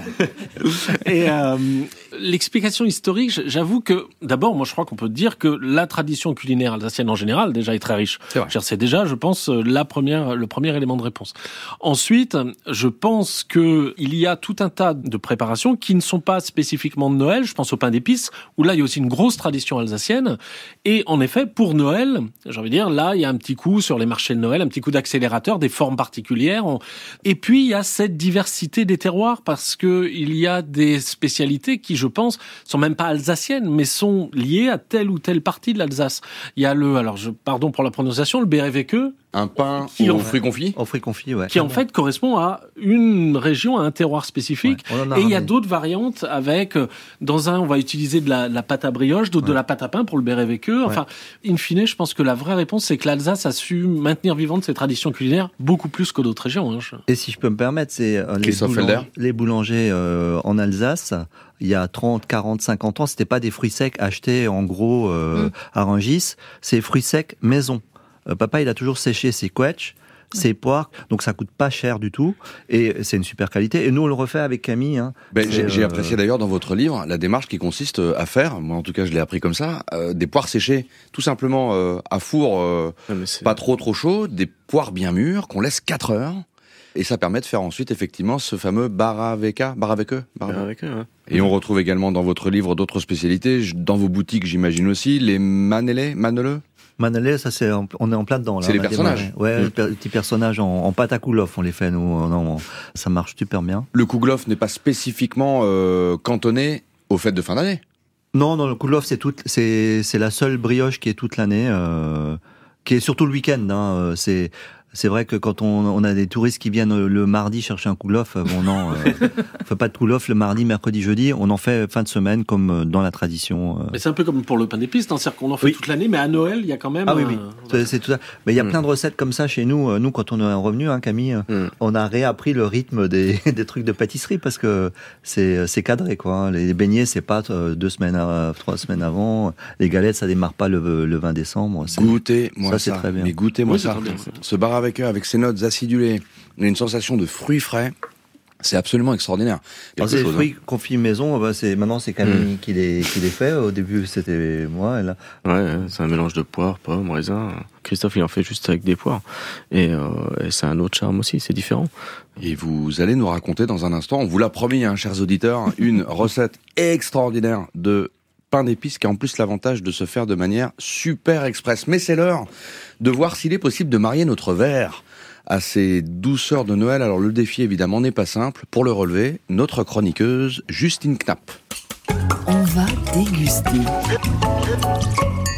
et euh, l'explication historique, j'avoue que d'abord, moi, je crois qu'on peut dire que la tradition culinaire alsacienne en général déjà est très riche. C'est vrai. C'est déjà, je pense, la première, le premier élément de réponse. Ensuite, je pense que il y a tout un tas de préparations qui ne sont pas spécifiquement de Noël. Je pense au pain d'épices, où là, il y a aussi une grosse tradition alsacienne. Et en effet, pour Noël, j'ai envie de dire, là, il y a un petit coup sur les marchés de Noël, un petit coup d'accélérateur, des formes particulières. Et puis, il y a cette diversité des terroirs parce que il y a des spécialités qui, je pense, sont même pas alsaciennes, mais sont liées à telle ou telle partie de l'Alsace. Il y a le, alors je, pardon pour la prononciation, le Béreveke. Un pain qui aux en, fruits confits. Aux fruits confits, ouais. Qui en fait correspond à une région, à un terroir spécifique. Ouais, et il y a d'autres variantes avec, dans un, on va utiliser de la, de la pâte à brioche, d'autres ouais. de la pâte à pain pour le Béreveke. Enfin, ouais. in fine, je pense que la vraie réponse, c'est que l'Alsace a su maintenir vivantes ses traditions culinaires beaucoup plus que d'autres régions. Hein. Et si je peux me permettre, c'est euh, les, boulang- les boulangers euh, en Alsace. Il y a trente, quarante, cinquante ans, c'était pas des fruits secs achetés en gros euh, mmh. à Rungis, c'est fruits secs maison. Euh, papa, il a toujours séché ses quetchs, ses poires, donc ça coûte pas cher du tout, et c'est une super qualité. Et nous, on le refait avec Camille. Hein. Ben, j'ai, j'ai euh... apprécié d'ailleurs dans votre livre la démarche qui consiste à faire, moi en tout cas je l'ai appris comme ça, euh, des poires séchées, tout simplement euh, à four, euh, ouais, pas trop trop chaud, des poires bien mûres qu'on laisse quatre heures. Et ça permet de faire ensuite effectivement ce fameux baraveka, baraveke, baraveke, ouais. Et on retrouve également dans votre livre d'autres spécialités, dans vos boutiques j'imagine aussi, les manelés, maneleux. Manelé, ça c'est, on est en plein dedans là. C'est les personnages. Ouais, mmh. les petits personnages en, en pâte à kouglof, on les fait nous. Non, ça marche super bien. Le kouglof n'est pas spécifiquement euh, cantonné aux fêtes de fin d'année. Non, non, le kouglof c'est toute, c'est c'est la seule brioche qui est toute l'année, euh, qui est surtout le week-end. Hein, c'est C'est vrai que quand on, on a des touristes qui viennent le mardi chercher un kouglof, bon non, euh, on fait pas de kouglof le mardi, mercredi, jeudi, on en fait fin de semaine comme dans la tradition. Euh. Mais c'est un peu comme pour le pain d'épices, c'est-à-dire qu'on en fait oui. toute l'année, mais à Noël, il y a quand même... Ah oui, oui, euh... c'est, c'est tout ça. Mais il y a mmh. plein de recettes comme ça chez nous. Nous, quand on est revenu, hein, Camille, mmh. on a réappris le rythme des, des trucs de pâtisserie parce que c'est, c'est cadré, quoi. Les beignets, c'est pas deux semaines, à, trois semaines avant. Les galettes, ça démarre pas le, le vingt décembre. C'est... Goûtez-moi ça. Ça, c'est très bien. Mais goûtez-moi oui, ça. Ce bar avec eux, avec ses notes acidulé, on a une sensation de fruits frais, c'est absolument extraordinaire. Alors, c'est des fruits hein. confits maison, bah c'est, maintenant c'est Camille mmh. qui, les, qui les fait, au début c'était moi. Et là... Ouais, c'est un mélange de poires, pommes, raisins. Christophe il en fait juste avec des poires, et, euh, et c'est un autre charme aussi, c'est différent. Et vous allez nous raconter dans un instant, on vous l'a promis, hein, chers auditeurs, une recette extraordinaire de pain d'épices qui a en plus l'avantage de se faire de manière super express. Mais c'est l'heure de voir s'il est possible de marier notre verre à ces douceurs de Noël. Alors le défi évidemment n'est pas simple. Pour le relever, notre chroniqueuse Justine Knapp. On va déguster.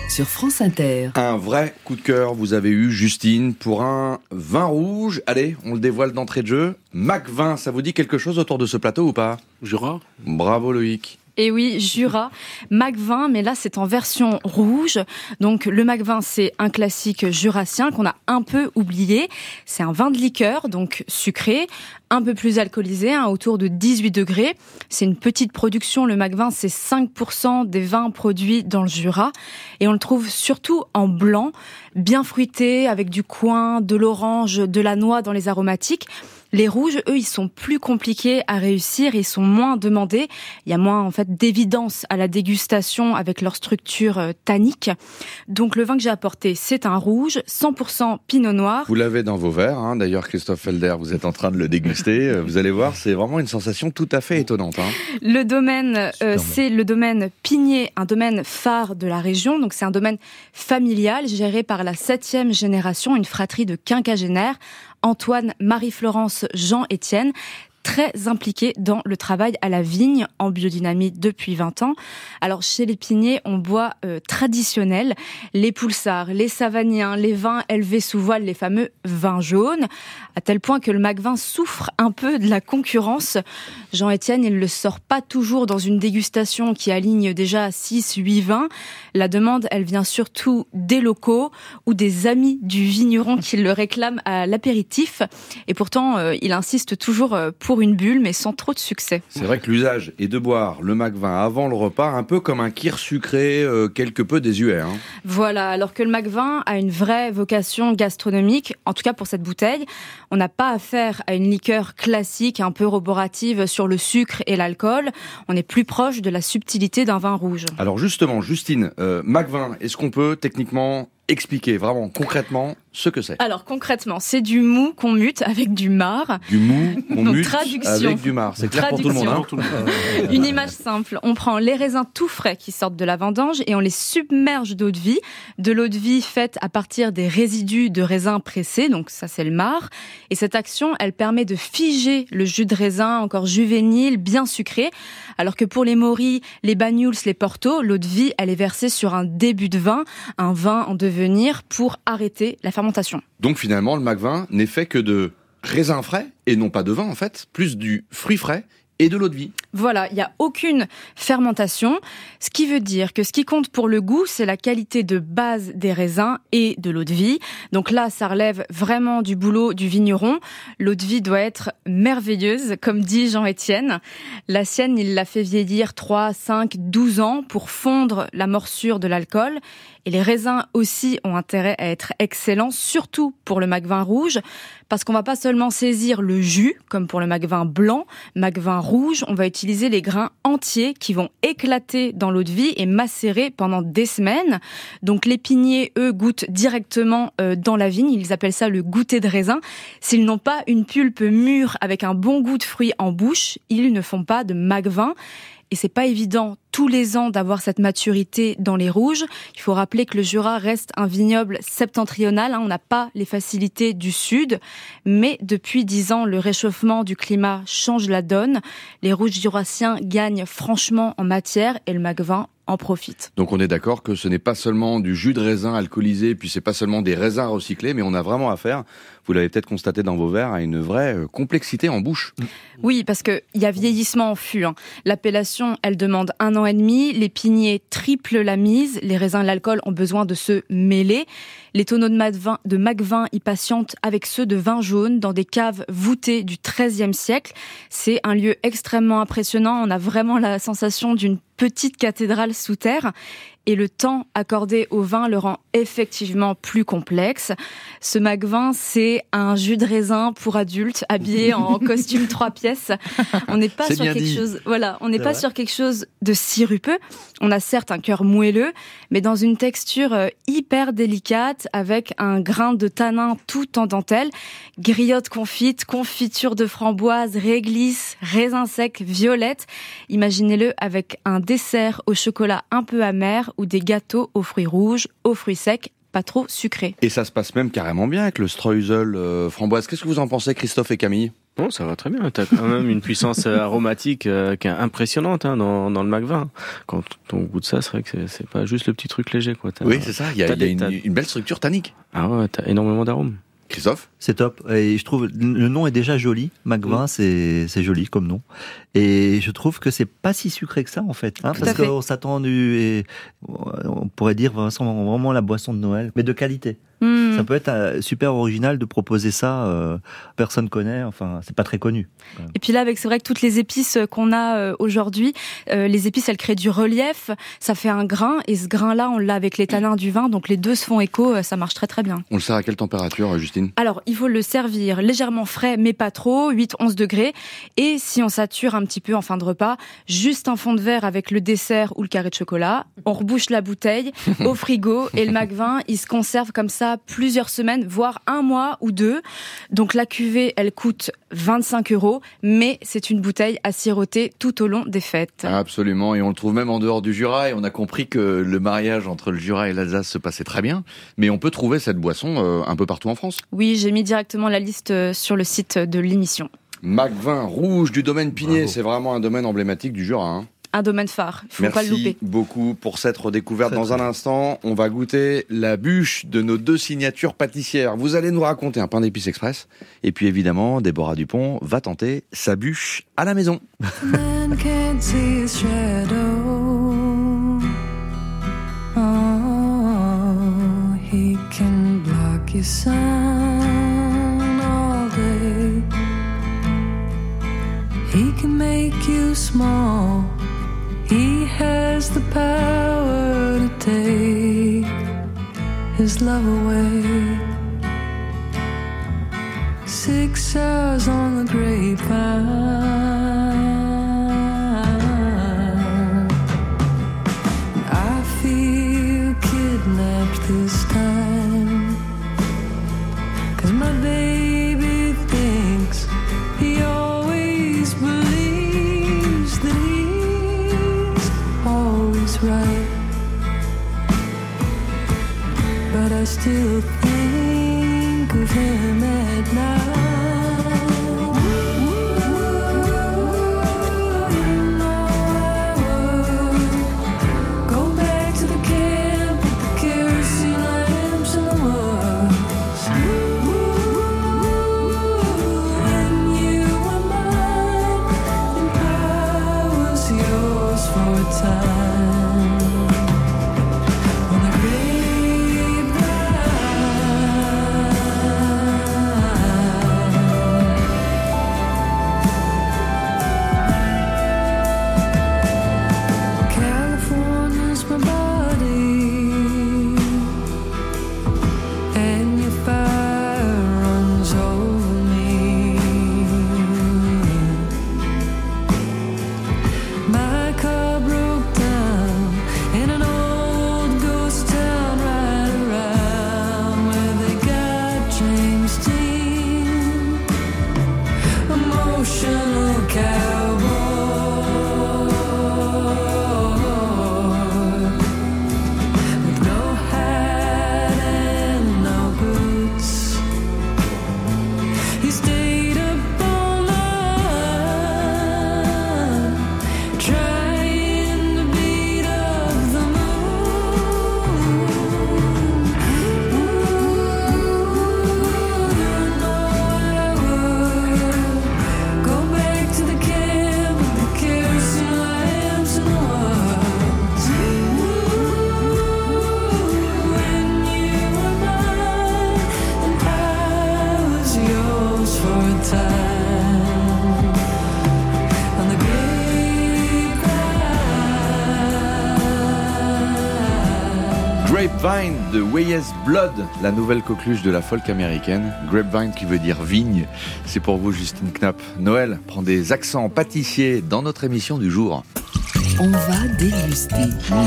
sur France Inter. Un vrai coup de cœur vous avez eu, Justine, pour un vin rouge. Allez, on le dévoile d'entrée de jeu. Mac vingt, ça vous dit quelque chose autour de ce plateau ou pas? Jura. Bravo Loïc. Et oui, Jura, Mac vingt, mais là c'est en version rouge. Donc le Mac vingt, c'est un classique jurassien qu'on a un peu oublié. C'est un vin de liqueur, donc sucré, un peu plus alcoolisé, hein, autour de dix-huit degrés. C'est une petite production, le Mac vingt, c'est cinq pour cent des vins produits dans le Jura. Et on le trouve surtout en blanc, bien fruité, avec du coing, de l'orange, de la noix dans les aromatiques. Les rouges, eux, ils sont plus compliqués à réussir, ils sont moins demandés. Il y a moins, en fait, d'évidence à la dégustation avec leur structure euh, tannique. Donc, le vin que j'ai apporté, c'est un rouge, cent pour cent pinot noir. Vous l'avez dans vos verres, hein. D'ailleurs, Christophe Felder, vous êtes en train de le déguster. Vous allez voir, c'est vraiment une sensation tout à fait étonnante. Hein. Le domaine, euh, c'est le domaine Pigné, un domaine phare de la région. Donc, c'est un domaine familial, géré par la septième génération, une fratrie de quinquagénaires. Antoine, Marie-Florence, Jean-Étienne, très impliqués dans le travail à la vigne en biodynamie depuis vingt ans. Alors chez les Pigné, on boit euh, traditionnel, les Poulsards, les Savagniens, les vins élevés sous voile, les fameux vins jaunes, à tel point que le Mac vingt souffre un peu de la concurrence. Jean-Étienne, il le sort pas toujours dans une dégustation qui aligne déjà six huit vins. La demande, elle vient surtout des locaux ou des amis du vigneron qui le réclament à l'apéritif. Et pourtant, euh, il insiste toujours pour une bulle, mais sans trop de succès. C'est vrai que l'usage est de boire le Mac vingt avant le repas, un peu comme un kir sucré, euh, quelque peu désuet. Hein. Voilà, alors que le Mac vingt a une vraie vocation gastronomique, en tout cas pour cette bouteille. On n'a pas affaire à une liqueur classique, un peu roborative sur le sucre et l'alcool. On est plus proche de la subtilité d'un vin rouge. Alors justement, Justine, euh, Mac vingt, est-ce qu'on peut techniquement expliquer vraiment concrètement ce que c'est? Alors concrètement, c'est du mou qu'on mute avec du marc. Du mou qu'on Donc, mute traduction. avec du marc. C'est clair pour tout le monde. Hein. Une image simple. On prend les raisins tout frais qui sortent de la vendange et on les submerge d'eau de vie. De l'eau de vie faite à partir des résidus de raisins pressés. Donc ça, c'est le marc. Et cette action, elle permet de figer le jus de raisin encore juvénile, bien sucré. Alors que pour les moris, les banyuls, les portos, l'eau de vie, elle est versée sur un début de vin, un vin en devenir pour arrêter la fermentation. Donc finalement, le Mac vingt n'est fait que de raisins frais, et non pas de vin en fait, plus du fruit frais et de l'eau de vie. Voilà, il n'y a aucune fermentation, ce qui veut dire que ce qui compte pour le goût, c'est la qualité de base des raisins et de l'eau de vie. Donc là, ça relève vraiment du boulot du vigneron. L'eau de vie doit être merveilleuse, comme dit Jean-Étienne. La sienne, il l'a fait vieillir trois, cinq, douze ans pour fondre la morsure de l'alcool. Et les raisins aussi ont intérêt à être excellents, surtout pour le Mac vingt rouge, parce qu'on va pas seulement saisir le jus, comme pour le Mac vingt blanc, Mac vingt rouge, on va utiliser les grains entiers qui vont éclater dans l'eau de vie et macérer pendant des semaines. Donc les Pigné, eux, goûtent directement euh, dans la vigne, ils appellent ça le goûter de raisin. S'ils n'ont pas une pulpe mûre avec un bon goût de fruits en bouche, ils ne font pas de Mac vingt. Et c'est pas évident tous les ans d'avoir cette maturité dans les rouges. Il faut rappeler que le Jura reste un vignoble septentrional. Hein, on n'a pas les facilités du sud. Mais depuis dix ans, le réchauffement du climat change la donne. Les rouges jurassiens gagnent franchement en matière et le Mac vingt en profite. Donc on est d'accord que ce n'est pas seulement du jus de raisin alcoolisé, puis c'est pas seulement des raisins recyclés, mais on a vraiment affaire, vous l'avez peut-être constaté dans vos verres, à une vraie complexité en bouche. Oui, parce qu'il y a vieillissement en fût. Hein. L'appellation, elle demande un an et demi, les Pigné triplent la mise, les raisins et l'alcool ont besoin de se mêler. Les tonneaux de Mac vingt, de Mac vingt y patientent avec ceux de vin jaune dans des caves voûtées du treizième siècle. C'est un lieu extrêmement impressionnant, on a vraiment la sensation d'une petite cathédrale sous terre. Et le temps accordé au vin le rend effectivement plus complexe. Ce Mac vingt, c'est un jus de raisin pour adultes habillé en costume trois pièces. On n'est pas c'est sur quelque dit. chose, voilà, on n'est C'est pas vrai. sur quelque chose de sirupeux. On a certes un cœur moelleux, mais dans une texture euh, hyper délicate avec un grain de tanin tout en dentelle. Griotte confite, confiture de framboise, réglisse, raisin sec, violette. Imaginez-le avec un dessert au chocolat un peu amer ou des gâteaux aux fruits rouges, aux fruits secs, pas trop sucrés. Et ça se passe même carrément bien avec le streusel euh, framboise. Qu'est-ce que vous en pensez, Christophe et Camille ? Non, ça va très bien. T'as quand même une puissance aromatique euh, qui est impressionnante hein, dans, dans le Macvin. Quand on goûte ça, c'est vrai que c'est, c'est pas juste le petit truc léger. Quoi. Oui, c'est ça. Il y a, il y a une, une belle structure tannique. Ah ouais, t'as énormément d'arômes. Christophe ? C'est top. Et je trouve le nom est déjà joli. Macvin, mmh. c'est c'est joli comme nom. Et je trouve que c'est pas si sucré que ça en fait, hein, parce qu'on s'attend du, et on pourrait dire vraiment, vraiment la boisson de Noël, mais de qualité. Mmh. Ça peut être euh, super original de proposer ça. Euh, personne connaît. Enfin, c'est pas très connu. Et puis là, avec c'est vrai que toutes les épices qu'on a euh, aujourd'hui, euh, les épices, elles créent du relief. Ça fait un grain, et ce grain-là, on l'a avec les tanins du vin. Donc les deux se font écho. Ça marche très très bien. On le sert à quelle température, Justine ? Alors, il faut le servir légèrement frais, mais pas trop, huit à onze degrés. Et si on sature un petit peu en fin de repas, juste un fond de verre avec le dessert ou le carré de chocolat. On rebouche la bouteille au frigo et le Macvin, il se conserve comme ça plusieurs semaines, voire un mois ou deux. Donc la cuvée, elle coûte vingt-cinq euros, mais c'est une bouteille à siroter tout au long des fêtes. Absolument, et on le trouve même en dehors du Jura, et on a compris que le mariage entre le Jura et l'Alsace se passait très bien, mais on peut trouver cette boisson euh, un peu partout en France. Oui, j'ai mis directement la liste sur le site de l'émission. Macvin rouge du domaine Pinier, Bravo. C'est vraiment un domaine emblématique du Jura. Hein. Un domaine phare, il faut Merci pas le louper. Merci beaucoup pour cette redécouverte. Très Dans très un instant, on va goûter la bûche de nos deux signatures pâtissières. Vous allez nous raconter un pain d'épices express. Et puis évidemment, Déborah Dupont va tenter sa bûche à la maison. Man can't see his shadow. Oh, he can block your sun all day. He can make you small. He has the power to take his love away. Six hours on the grapevine. I feel kidnapped this time. 'Cause my baby thinks he always believes that he's always right. But I still think of him at night. Grapevine de Weyes Blood, la nouvelle coqueluche de la folk américaine. Grapevine qui veut dire vigne. C'est pour vous, Justine Knapp. Noël prend des accents pâtissiers dans notre émission du jour. On va déguster.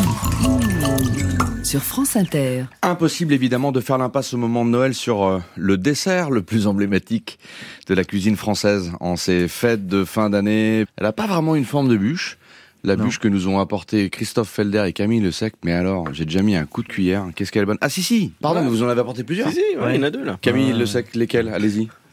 Mmh. Sur France Inter. Impossible évidemment de faire l'impasse au moment de Noël sur euh, le dessert le plus emblématique de la cuisine française en ces fêtes de fin d'année. Elle n'a pas vraiment une forme de bûche. La non. bûche que nous ont apporté Christophe Felder et Camille Le Sec, mais alors, j'ai déjà mis un coup de cuillère. Qu'est-ce qu'elle est bonne. Ah si, si, pardon, ouais. mais vous en avez apporté plusieurs. Si, si, ouais, ouais. Il y en a deux là. Camille ouais. Le Sec, lesquelles? Allez-y.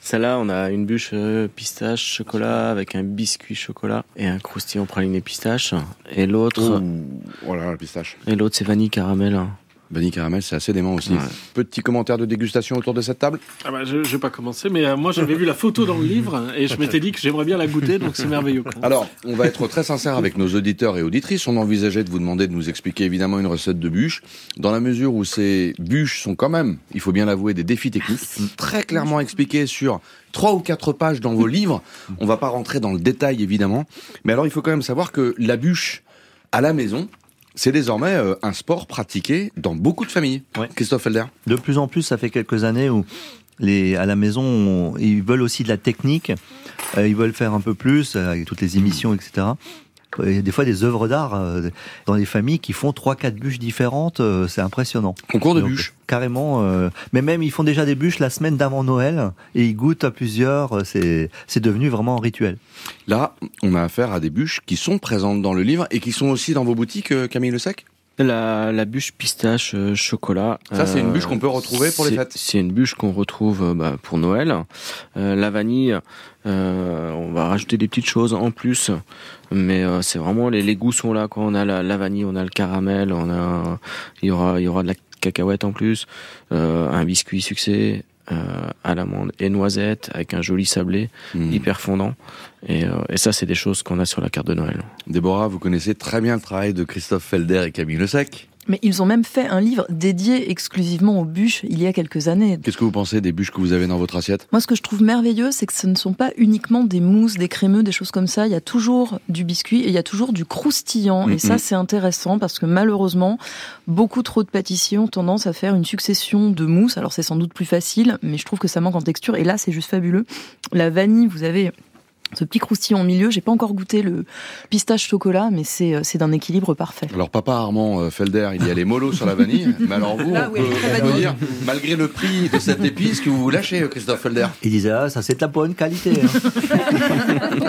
Celle-là, on a une bûche euh, pistache chocolat avec un biscuit chocolat et un croustillant praliné pistache. Et l'autre, voilà, la pistache. Et l'autre, c'est vanille caramel. Vanille caramel, c'est assez dément aussi. Ouais. Petit commentaire de dégustation autour de cette table. Ah bah, je n'ai pas commencé, mais euh, moi j'avais vu la photo dans le livre et je m'étais dit que j'aimerais bien la goûter, donc c'est merveilleux. Alors, on va être très sincère avec nos auditeurs et auditrices. On envisageait de vous demander de nous expliquer évidemment une recette de bûche, dans la mesure où ces bûches sont quand même, il faut bien l'avouer, des défis techniques, très clairement expliqués sur trois ou quatre pages dans vos livres. On va pas rentrer dans le détail évidemment, mais alors il faut quand même savoir que la bûche à la maison, c'est désormais euh, un sport pratiqué dans beaucoup de familles. Ouais. Christophe Felder. De plus en plus, ça fait quelques années où les, à la maison, on, ils veulent aussi de la technique, euh, ils veulent faire un peu plus, euh, avec toutes les émissions, et cetera. Il y a des fois des œuvres d'art euh, dans les familles qui font trois, quatre bûches différentes, euh, c'est impressionnant. Concours de Donc, bûches. Carrément, euh, mais même ils font déjà des bûches la semaine d'avant Noël et ils goûtent à plusieurs, c'est, c'est devenu vraiment un rituel. Là, on a affaire à des bûches qui sont présentes dans le livre et qui sont aussi dans vos boutiques, Camille Le Sec ? La, la bûche pistache euh, chocolat. Ça, c'est une bûche qu'on peut retrouver pour les fêtes. C'est une bûche qu'on retrouve euh, bah, pour Noël. Euh, la vanille, euh, on va rajouter des petites choses en plus, mais euh, c'est vraiment les, les goûts sont là. Quand on a la, la vanille, on a le caramel, on a, il y aura, il y aura de la cacahuète en plus, euh, un biscuit succès. Euh, à l'amande et noisette avec un joli sablé mmh. hyper fondant et, euh, et ça c'est des choses qu'on a sur la carte de Noël. Déborah, vous connaissez très bien le travail de Christophe Felder et Camille Le Sec. Mais ils ont même fait un livre dédié exclusivement aux bûches il y a quelques années. Qu'est-ce que vous pensez des bûches que vous avez dans votre assiette ? Moi, ce que je trouve merveilleux, c'est que ce ne sont pas uniquement des mousses, des crémeux, des choses comme ça. Il y a toujours du biscuit et il y a toujours du croustillant. Mmh. Et ça, c'est intéressant parce que malheureusement, beaucoup trop de pâtissiers ont tendance à faire une succession de mousses. Alors, c'est sans doute plus facile, mais je trouve que ça manque en texture. Et là, c'est juste fabuleux. La vanille, vous avez ce petit croustillant au milieu. J'ai pas encore goûté le pistache chocolat, mais c'est, c'est d'un équilibre parfait. Alors, papa Armand Felder, il y a les molos sur la vanille. Mais alors vous, Là, on, oui, peut, on peut dire, malgré le prix de cette épice, que vous vous lâchez, Christophe Felder. Il disait, ah, ça c'est de la bonne qualité. Hein.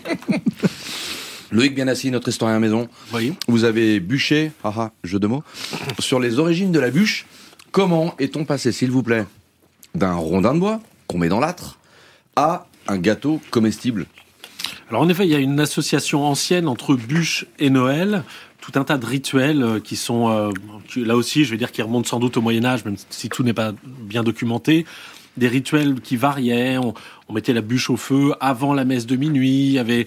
Loïc Bianassi, notre historien maison. Oui. Vous avez bûché, haha, jeu de mots, sur les origines de la bûche. Comment est-on passé, s'il vous plaît, d'un rondin de bois qu'on met dans l'âtre à un gâteau comestible? Alors en effet, il y a une association ancienne entre bûche et Noël, tout un tas de rituels qui sont, euh, qui, là aussi, je vais dire, qui remontent sans doute au Moyen-Âge, même si tout n'est pas bien documenté. Des rituels qui variaient, on, on mettait la bûche au feu avant la messe de minuit, il y avait...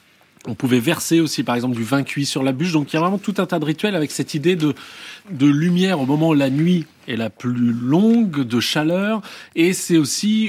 On pouvait verser aussi, par exemple, du vin cuit sur la bûche. Donc, il y a vraiment tout un tas de rituels avec cette idée de, de lumière au moment où la nuit est la plus longue, de chaleur. Et c'est aussi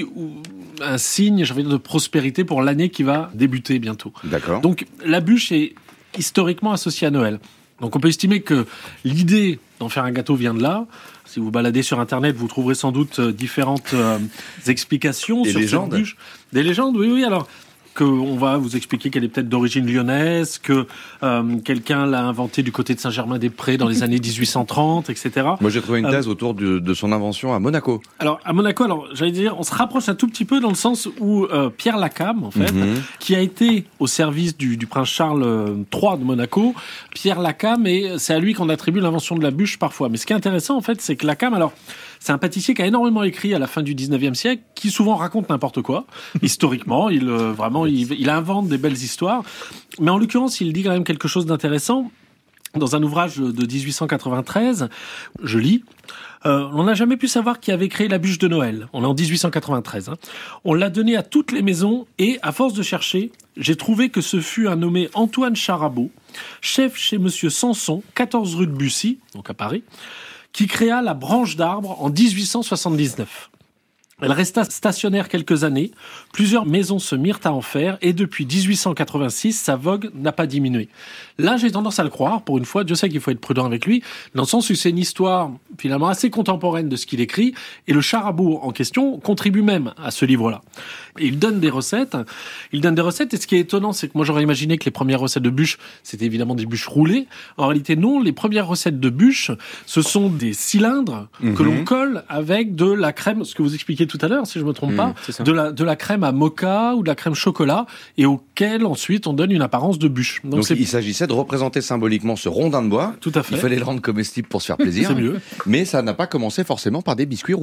un signe, j'ai envie de dire, de prospérité pour l'année qui va débuter bientôt. D'accord. Donc, la bûche est historiquement associée à Noël. Donc, on peut estimer que l'idée d'en faire un gâteau vient de là. Si vous baladez sur Internet, vous trouverez sans doute différentes euh, explications Des sur légendes. cette bûche. Des légendes, oui, oui. Alors... qu'on va vous expliquer qu'elle est peut-être d'origine lyonnaise, que euh, quelqu'un l'a inventée du côté de Saint-Germain-des-Prés dans les années dix-huit cent trente, et cetera. Moi, j'ai trouvé une thèse euh, autour de, de son invention à Monaco. Alors, à Monaco, alors j'allais dire, on se rapproche un tout petit peu dans le sens où euh, Pierre Lacam, en fait, mm-hmm. qui a été au service du, du prince Charles trois de Monaco. Pierre Lacam, et c'est à lui qu'on attribue l'invention de la bûche parfois. Mais ce qui est intéressant, en fait, c'est que Lacam, alors... c'est un pâtissier qui a énormément écrit à la fin du dix-neuvième siècle, qui souvent raconte n'importe quoi. Historiquement, il euh, vraiment, il, il invente des belles histoires. Mais en l'occurrence, il dit quand même quelque chose d'intéressant. Dans un ouvrage de dix-huit cent quatre-vingt-treize, je lis, euh, on n'a jamais pu savoir qui avait créé la bûche de Noël. On est en dix-huit cent quatre-vingt-treize. Hein. On l'a donnée à toutes les maisons et, à force de chercher, j'ai trouvé que ce fut un nommé Antoine Charabaud, chef chez Monsieur Sanson, quatorze rue de Bussy, donc à Paris, qui créa la branche d'arbre en dix-huit cent soixante-dix-neuf. Elle resta stationnaire quelques années, plusieurs maisons se mirent à en faire, et depuis dix-huit cent quatre-vingt-six, sa vogue n'a pas diminué. Là, j'ai tendance à le croire, pour une fois, Dieu sait qu'il faut être prudent avec lui, dans le sens où c'est une histoire, finalement, assez contemporaine de ce qu'il écrit, et le Charabaud en question contribue même à ce livre-là. Et il donne des recettes, il donne des recettes, et ce qui est étonnant, c'est que moi j'aurais imaginé que les premières recettes de bûches, c'était évidemment des bûches roulées. En réalité, non, les premières recettes de bûches, ce sont des cylindres mmh. que l'on colle avec de la crème, ce que vous expliquiez tout à l'heure, si je me trompe mmh, pas, de la, de la crème à mocha ou de la crème chocolat, et auquel ensuite on donne une apparence de bûche. Donc, Donc il s'agissait de représenter symboliquement ce rondin de bois. Tout à fait. Il fallait le rendre comestible pour se faire plaisir. C'est mieux. Mais ça n'a pas commencé forcément par des biscuits roulés.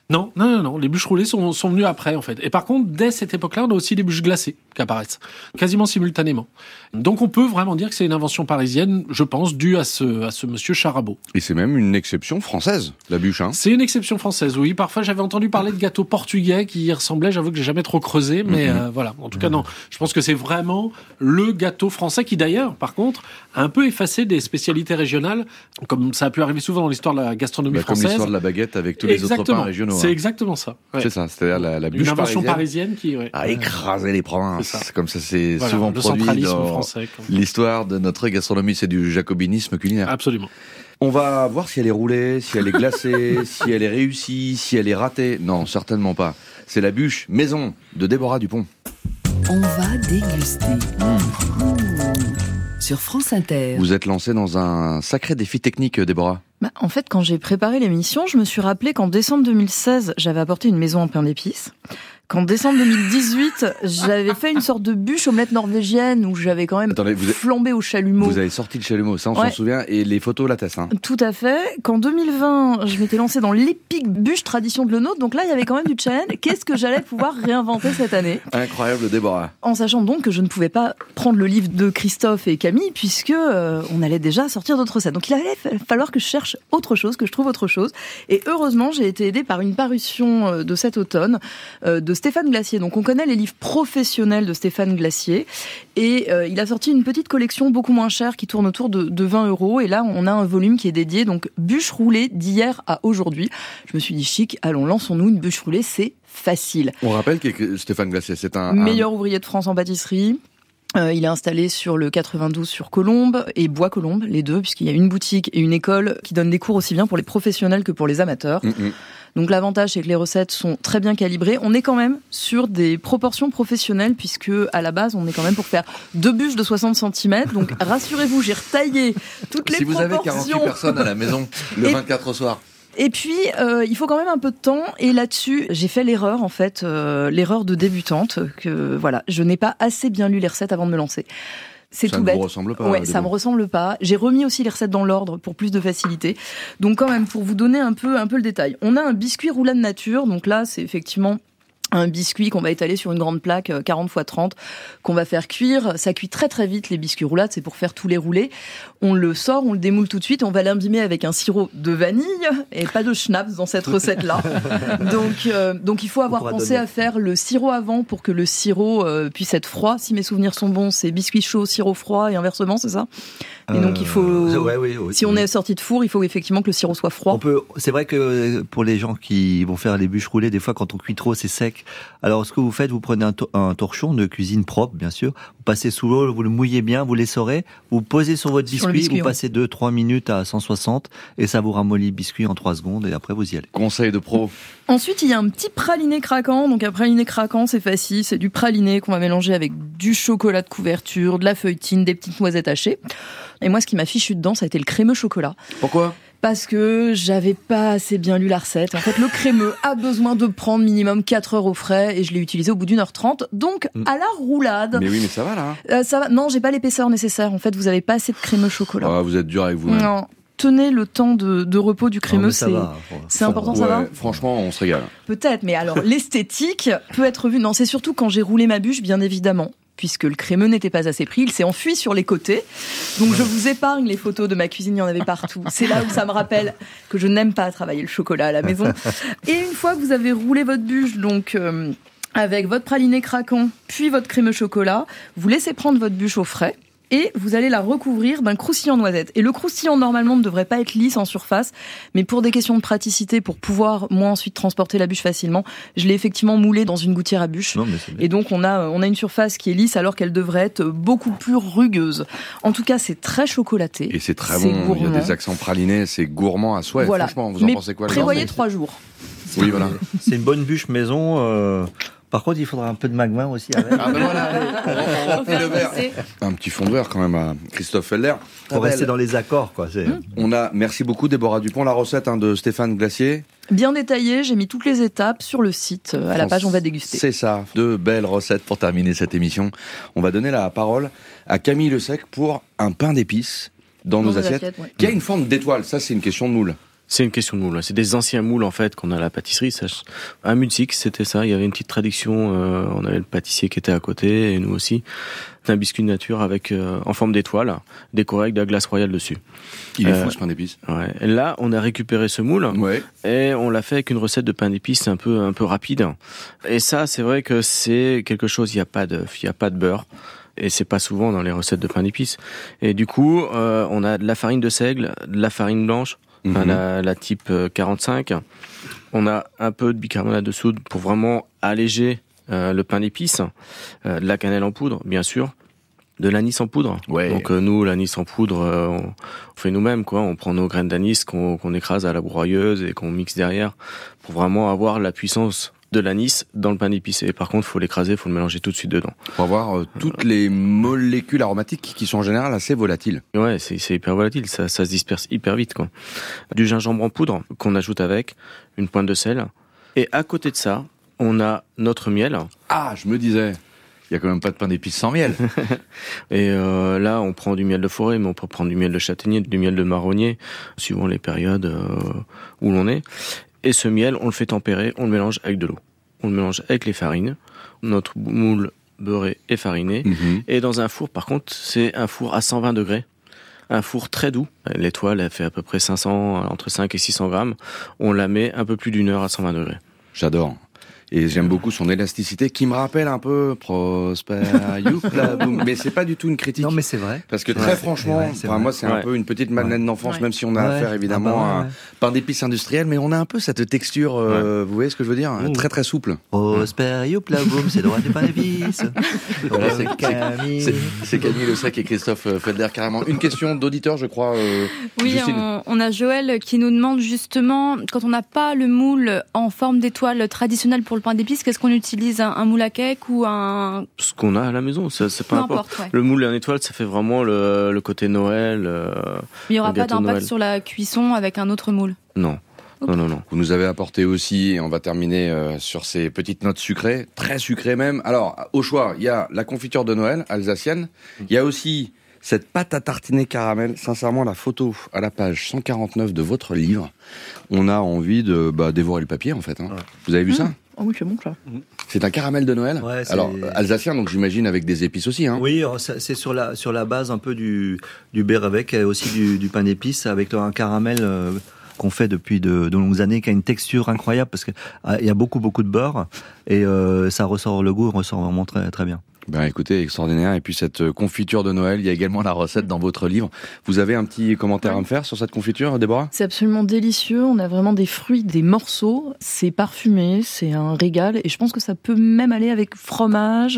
Non, non, non, non. Les bûches roulées sont, sont venues après, en fait. Et par contre, dès cette époque-là, on a aussi les bûches glacées qui apparaissent, quasiment simultanément. Donc on peut vraiment dire que c'est une invention parisienne, je pense, due à ce, à ce monsieur Charabot. Et c'est même une exception française, la bûche, hein. C'est une exception française, oui. Parfois, j'avais entendu parler de gâteaux portugais qui y ressemblaient. J'avoue que j'ai jamais trop creusé, mais mm-hmm. euh, voilà. En tout cas, non. Je pense que c'est vraiment le gâteau français qui, d'ailleurs, par contre, a un peu effacé des spécialités régionales, comme ça a pu arriver souvent dans l'histoire de la gastronomie bah, française. Comme l'histoire de la baguette avec tous les exactement. autres pains régionaux. C'est exactement ça. Ouais. C'est ça, c'est-à-dire la, la bûche une invention parisienne, parisienne qui ouais. a écrasé les provinces. Ça. Comme ça, c'est voilà, souvent produit dans français, l'histoire de notre gastronomie. C'est du jacobinisme culinaire. Absolument. On va voir si elle est roulée, si elle est glacée, si elle est réussie, si elle est ratée. Non, certainement pas. C'est la bûche maison de Déborah Dupont. On va déguster. Mmh. Mmh. Sur France Inter. Vous êtes lancée dans un sacré défi technique, Déborah. Bah, en fait, quand j'ai préparé l'émission, je me suis rappelé qu'en décembre deux mille seize, j'avais apporté une maison en pain d'épices. Qu'en décembre deux mille dix-huit, j'avais fait une sorte de bûche omelette norvégienne où j'avais quand même Attendez, vous flambé avez, au chalumeau. Vous avez sorti le chalumeau, ça on ouais. s'en souvient, et les photos l'attestent. Hein. Tout à fait. Qu'en deux mille vingt, je m'étais lancée dans l'épique bûche tradition de le nôtre, donc là il y avait quand même du challenge. Qu'est-ce que j'allais pouvoir réinventer cette année ? Incroyable, Déborah. En sachant donc que je ne pouvais pas prendre le livre de Christophe et Camille puisque euh, on allait déjà sortir d'autres recettes. Donc il allait falloir que je cherche autre chose, que je trouve autre chose. Et heureusement, j'ai été aidée par une parution de cet automne euh, de Stéphane Glacier. Donc on connaît les livres professionnels de Stéphane Glacier et euh, il a sorti une petite collection beaucoup moins chère qui tourne autour de, de vingt euros et là on a un volume qui est dédié donc bûche roulée d'hier à aujourd'hui. Je me suis dit chic, allons lançons-nous une bûche roulée, c'est facile. On rappelle que Stéphane Glacier c'est un meilleur un... ouvrier de France en pâtisserie. Euh, il est installé sur le quatre-vingt-douze sur Colombes et Bois-Colombes, les deux, puisqu'il y a une boutique et une école qui donnent des cours aussi bien pour les professionnels que pour les amateurs. Mm-hmm. Donc l'avantage, c'est que les recettes sont très bien calibrées. On est quand même sur des proportions professionnelles, puisque à la base, on est quand même pour faire deux bûches de soixante centimètres. Donc rassurez-vous, j'ai retaillé toutes les si proportions. Si vous avez quarante-huit personnes à la maison, le et... vingt-quatre au soir. Et puis, euh, il faut quand même un peu de temps. Et là-dessus, j'ai fait l'erreur, en fait, euh, l'erreur de débutante, que voilà, je n'ai pas assez bien lu les recettes avant de me lancer. C'est ça tout bête. Ça ne me ressemble pas. Ouais, ça me ressemble pas. J'ai remis aussi les recettes dans l'ordre pour plus de facilité. Donc quand même, pour vous donner un peu, un peu le détail. On a un biscuit roulade nature. Donc là, c'est effectivement un biscuit qu'on va étaler sur une grande plaque quarante fois trente qu'on va faire cuire. Ça cuit très très vite les biscuits roulades, c'est pour faire tous les roulés. On le sort, on le démoule tout de suite, on va l'imbimer avec un sirop de vanille et pas de schnapps dans cette recette-là. donc, euh, donc il faut avoir pensé donner. à faire le sirop avant pour que le sirop euh, puisse être froid. Si mes souvenirs sont bons, c'est biscuit chaud, sirop froid et inversement, c'est ça ? Et donc il faut, euh, ouais, ouais, ouais, si on est sorti de four, il faut effectivement que le sirop soit froid. On peut, c'est vrai que pour les gens qui vont faire les bûches roulées, des fois quand on cuit trop, c'est sec. Alors ce que vous faites, vous prenez un, to- un torchon de cuisine propre, bien sûr. Vous passez sous l'eau, vous le mouillez bien, vous l'essorez, vous posez sur votre biscuit, sur biscuit vous ouais. passez deux trois minutes à cent soixante et ça vous ramollit le biscuit en trois secondes et après vous y allez. Conseil de pro. Ensuite, il y a un petit praliné craquant. Donc un praliné craquant, c'est facile, c'est du praliné qu'on va mélanger avec du chocolat de couverture, de la feuilletine, des petites noisettes hachées. Et moi, ce qui m'a fichu dedans, ça a été le crémeux chocolat. Pourquoi ? Parce que j'avais pas assez bien lu la recette. En fait, le crémeux a besoin de prendre minimum quatre heures au frais et je l'ai utilisé au bout d'une heure trente. Donc, à la roulade. Mais oui, mais ça va là. Euh, ça va. Non, j'ai pas l'épaisseur nécessaire. En fait, vous avez pas assez de crémeux chocolat. Ah, vous êtes dur avec vous-même. Non. Tenez le temps de, de repos du crémeux, oh, c'est, va, c'est important, ouais, ça va ? Franchement, on se régale. Peut-être, mais alors, l'esthétique peut être vue. Non, c'est surtout quand j'ai roulé ma bûche, bien évidemment. Puisque le crémeux n'était pas assez pris, il s'est enfui sur les côtés. Donc je vous épargne les photos de ma cuisine, il y en avait partout. C'est là où ça me rappelle que je n'aime pas travailler le chocolat à la maison. Et une fois que vous avez roulé votre bûche, donc euh, avec votre praliné craquant, puis votre crémeux chocolat, vous laissez prendre votre bûche au frais. Et vous allez la recouvrir d'un croustillant noisette. Et le croustillant, normalement, ne devrait pas être lisse en surface, mais pour des questions de praticité, pour pouvoir, moi, ensuite transporter la bûche facilement, je l'ai effectivement moulé dans une gouttière à bûche. Non, mais c'est bien. Et donc, on a, on a une surface qui est lisse, alors qu'elle devrait être beaucoup plus rugueuse. En tout cas, c'est très chocolaté. Et c'est très c'est bon. Gourmand. Il y a des accents pralinés, c'est gourmand à souhait. Voilà. Franchement, vous mais en pensez quoi? Prévoyez trois jours. Oui, voilà. C'est une bonne bûche maison, euh... Par contre, il faudra un peu de magma aussi avec. Ah ben voilà, allez, on, on remplit le verre. Un petit fond de verre quand même à Christophe Felder. Pour rester belle. Dans les accords, quoi. C'est... Mmh. On a, merci beaucoup Déborah Dupont, la recette hein, de Stéphane Glacier. Bien détaillée, j'ai mis toutes les étapes sur le site, à la page On va déguster. C'est ça, deux belles recettes pour terminer cette émission. On va donner la parole à Camille Le Sec pour un pain d'épices dans, dans nos assiettes, assiettes ouais. Qui a une forme d'étoile. Ça, c'est une question de moule. C'est une question de moule. C'est des anciens moules en fait qu'on a à la pâtisserie. Ça, à Mulsix, c'était ça. Il y avait une petite traduction. Euh, on avait le pâtissier qui était à côté et nous aussi. C'est un biscuit de nature avec euh, en forme d'étoile, décoré avec de la glace royale dessus. Il est euh, fou ce pain d'épices. Ouais. Et là, on a récupéré ce moule ouais. et on l'a fait avec une recette de pain d'épices un peu un peu rapide. Et ça, c'est vrai que c'est quelque chose. Il y a pas de, il y a pas de beurre. Et c'est pas souvent dans les recettes de pain d'épices. Et du coup, euh, on a de la farine de seigle, de la farine blanche. Enfin, la, la type quarante-cinq. On a un peu de bicarbonate de soude pour vraiment alléger euh, le pain d'épices. Euh, de la cannelle en poudre, bien sûr. De l'anis en poudre. Ouais. Donc euh, nous, l'anis en poudre, euh, on, on fait nous-mêmes, quoi. On prend nos graines d'anis qu'on, qu'on écrase à la broyeuse et qu'on mixe derrière pour vraiment avoir la puissance de l'anis dans le pain d'épices. Et par contre, il faut l'écraser, il faut le mélanger tout de suite dedans. Pour avoir euh, toutes les molécules aromatiques qui sont en général assez volatiles. Ouais, c'est, c'est hyper volatile, ça, ça se disperse hyper vite, quoi. Du gingembre en poudre qu'on ajoute avec, une pointe de sel. Et à côté de ça, on a notre miel. Ah, je me disais, il y a quand même pas de pain d'épices sans miel. Et euh, là, on prend du miel de forêt, mais on peut prendre du miel de châtaignier, du miel de marronnier, suivant les périodes euh, où l'on est. Et ce miel, on le fait tempérer, on le mélange avec de l'eau. On le mélange avec les farines. Notre moule beurré et fariné. Mmh. Et dans un four, par contre, c'est un four à cent vingt degrés. Un four très doux. L'étoile, elle fait à peu près cinq cents, entre cinq et six cents grammes. On la met un peu plus d'une heure à cent vingt degrés. J'adore. Et j'aime beaucoup son élasticité qui me rappelle un peu Prosper Youpla Boum. Mais c'est pas du tout une critique. Non, mais c'est vrai. Parce que très ouais, franchement, vrai, enfin, moi c'est ouais. un peu une petite madeleine ouais. d'enfance, ouais. même si on a ouais. affaire évidemment à ouais. un pain d'épices industriel, mais on a un peu cette texture, euh, ouais. vous voyez ce que je veux dire, mmh. très très souple. Prosper Youpla Boum, c'est droit du pain d'épices. Voilà, c'est Camille. C'est, c'est Camille Le Sec et Christophe Felder carrément. Une question d'auditeur, je crois. Euh, oui, on, on a Joël qui nous demande justement, quand on n'a pas le moule en forme d'étoile traditionnelle pour le pain d'épices, qu'est-ce qu'on utilise, un, un moule à cake ou un... Ce qu'on a à la maison, ça, c'est pas importe. Ouais. Le moule en étoile, ça fait vraiment le, le côté Noël. Euh, Mais il n'y aura pas d'impact Noël. Sur la cuisson avec un autre moule? Non. Okay. Non, non, non. Vous nous avez apporté aussi, et on va terminer euh, sur ces petites notes sucrées, très sucrées même. Alors, au choix, il y a la confiture de Noël alsacienne. Il y a aussi cette pâte à tartiner caramel. Sincèrement, la photo à la page cent quarante-neuf de votre livre, on a envie de bah, dévorer le papier en fait. Hein. Ouais. Vous avez vu mmh. ça? Ah oui, c'est bon ça. C'est un caramel de Noël. Ouais, alors alsacien, donc j'imagine avec des épices aussi. Hein. Oui, c'est sur la sur la base un peu du du beurre avec et aussi du, du pain d'épices avec un caramel euh, qu'on fait depuis de, de longues années, qui a une texture incroyable parce que euh, il y a beaucoup beaucoup de beurre et euh, ça ressort, le goût ressort vraiment très très bien. Ben écoutez, extraordinaire. Et puis cette confiture de Noël, il y a également la recette dans votre livre. Vous avez un petit commentaire à me faire sur cette confiture, Déborah? C'est absolument délicieux. On a vraiment des fruits, des morceaux. C'est parfumé, c'est un régal. Et je pense que ça peut même aller avec fromage.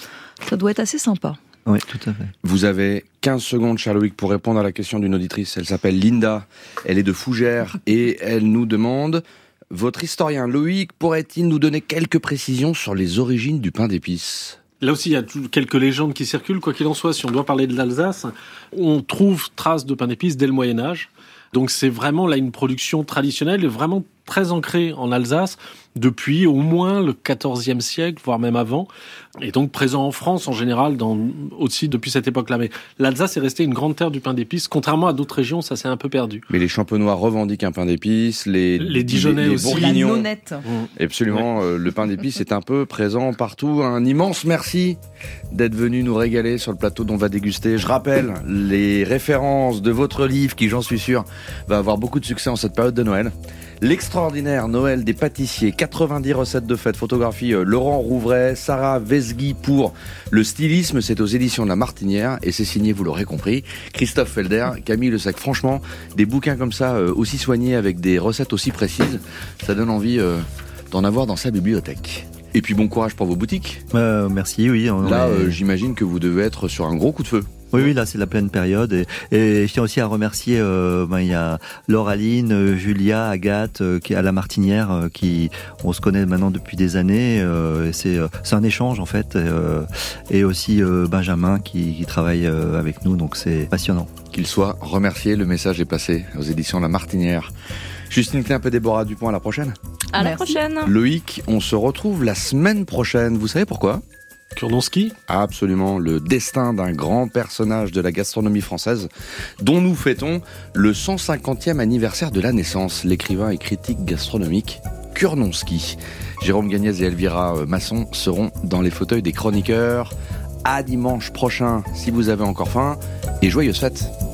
Ça doit être assez sympa. Oui, tout à fait. Vous avez quinze secondes, cher Loïc, pour répondre à la question d'une auditrice. Elle s'appelle Linda. Elle est de Fougères et elle nous demande... Votre historien Loïc pourrait-il nous donner quelques précisions sur les origines du pain d'épices? Là aussi, il y a quelques légendes qui circulent. Quoi qu'il en soit, si on doit parler de l'Alsace, on trouve traces de pain d'épices dès le Moyen-Âge. Donc c'est vraiment là une production traditionnelle, vraiment très ancrée en Alsace depuis au moins le quatorzième siècle, voire même avant, et donc présent en France en général, dans, aussi depuis cette époque-là. Mais l'Alsace est restée une grande terre du pain d'épices, contrairement à d'autres régions, ça s'est un peu perdu. Mais les Champenois revendiquent un pain d'épices, les, les Dijonnais les, les aussi, la nonnette. Mmh. Absolument, ouais. euh, le pain d'épices est un peu présent partout. Un immense merci d'être venu nous régaler sur le plateau dont on va déguster. Je rappelle les références de votre livre qui, j'en suis sûr, va avoir beaucoup de succès en cette période de Noël. L'extraordinaire Noël des pâtissiers, quatre-vingt-dix recettes de fête, photographie euh, Laurent Rouvray, Sarah Vesgui pour le stylisme, c'est aux éditions de La Martinière et c'est signé, vous l'aurez compris, Christophe Felder, Camille Le Sec. Franchement, des bouquins comme ça, euh, aussi soignés avec des recettes aussi précises, ça donne envie euh, d'en avoir dans sa bibliothèque. Et puis bon courage pour vos boutiques. Euh, merci, oui. On Là, est... euh, j'imagine que vous devez être sur un gros coup de feu. Oui, oui, là c'est la pleine période et, et je tiens aussi à remercier. Euh, ben il y a Lauraline, Julia, Agathe, euh, qui est à La Martinière, euh, qui on se connaît maintenant depuis des années. Euh, c'est c'est un échange en fait, euh, et aussi euh, Benjamin qui, qui travaille euh, avec nous, donc c'est passionnant. Qu'il soit remercié, le message est passé aux éditions La Martinière. Justine Klein, un peu Déborah Dupont, à la prochaine. À la prochaine. Loïc, on se retrouve la semaine prochaine. Vous savez pourquoi ? Kurnonski ? Absolument, le destin d'un grand personnage de la gastronomie française, dont nous fêtons le cent cinquantième anniversaire de la naissance, l'écrivain et critique gastronomique Kurnonski. Jérôme Gagnès et Elvira Masson seront dans les fauteuils des chroniqueurs. À dimanche prochain, si vous avez encore faim, et joyeuses fêtes.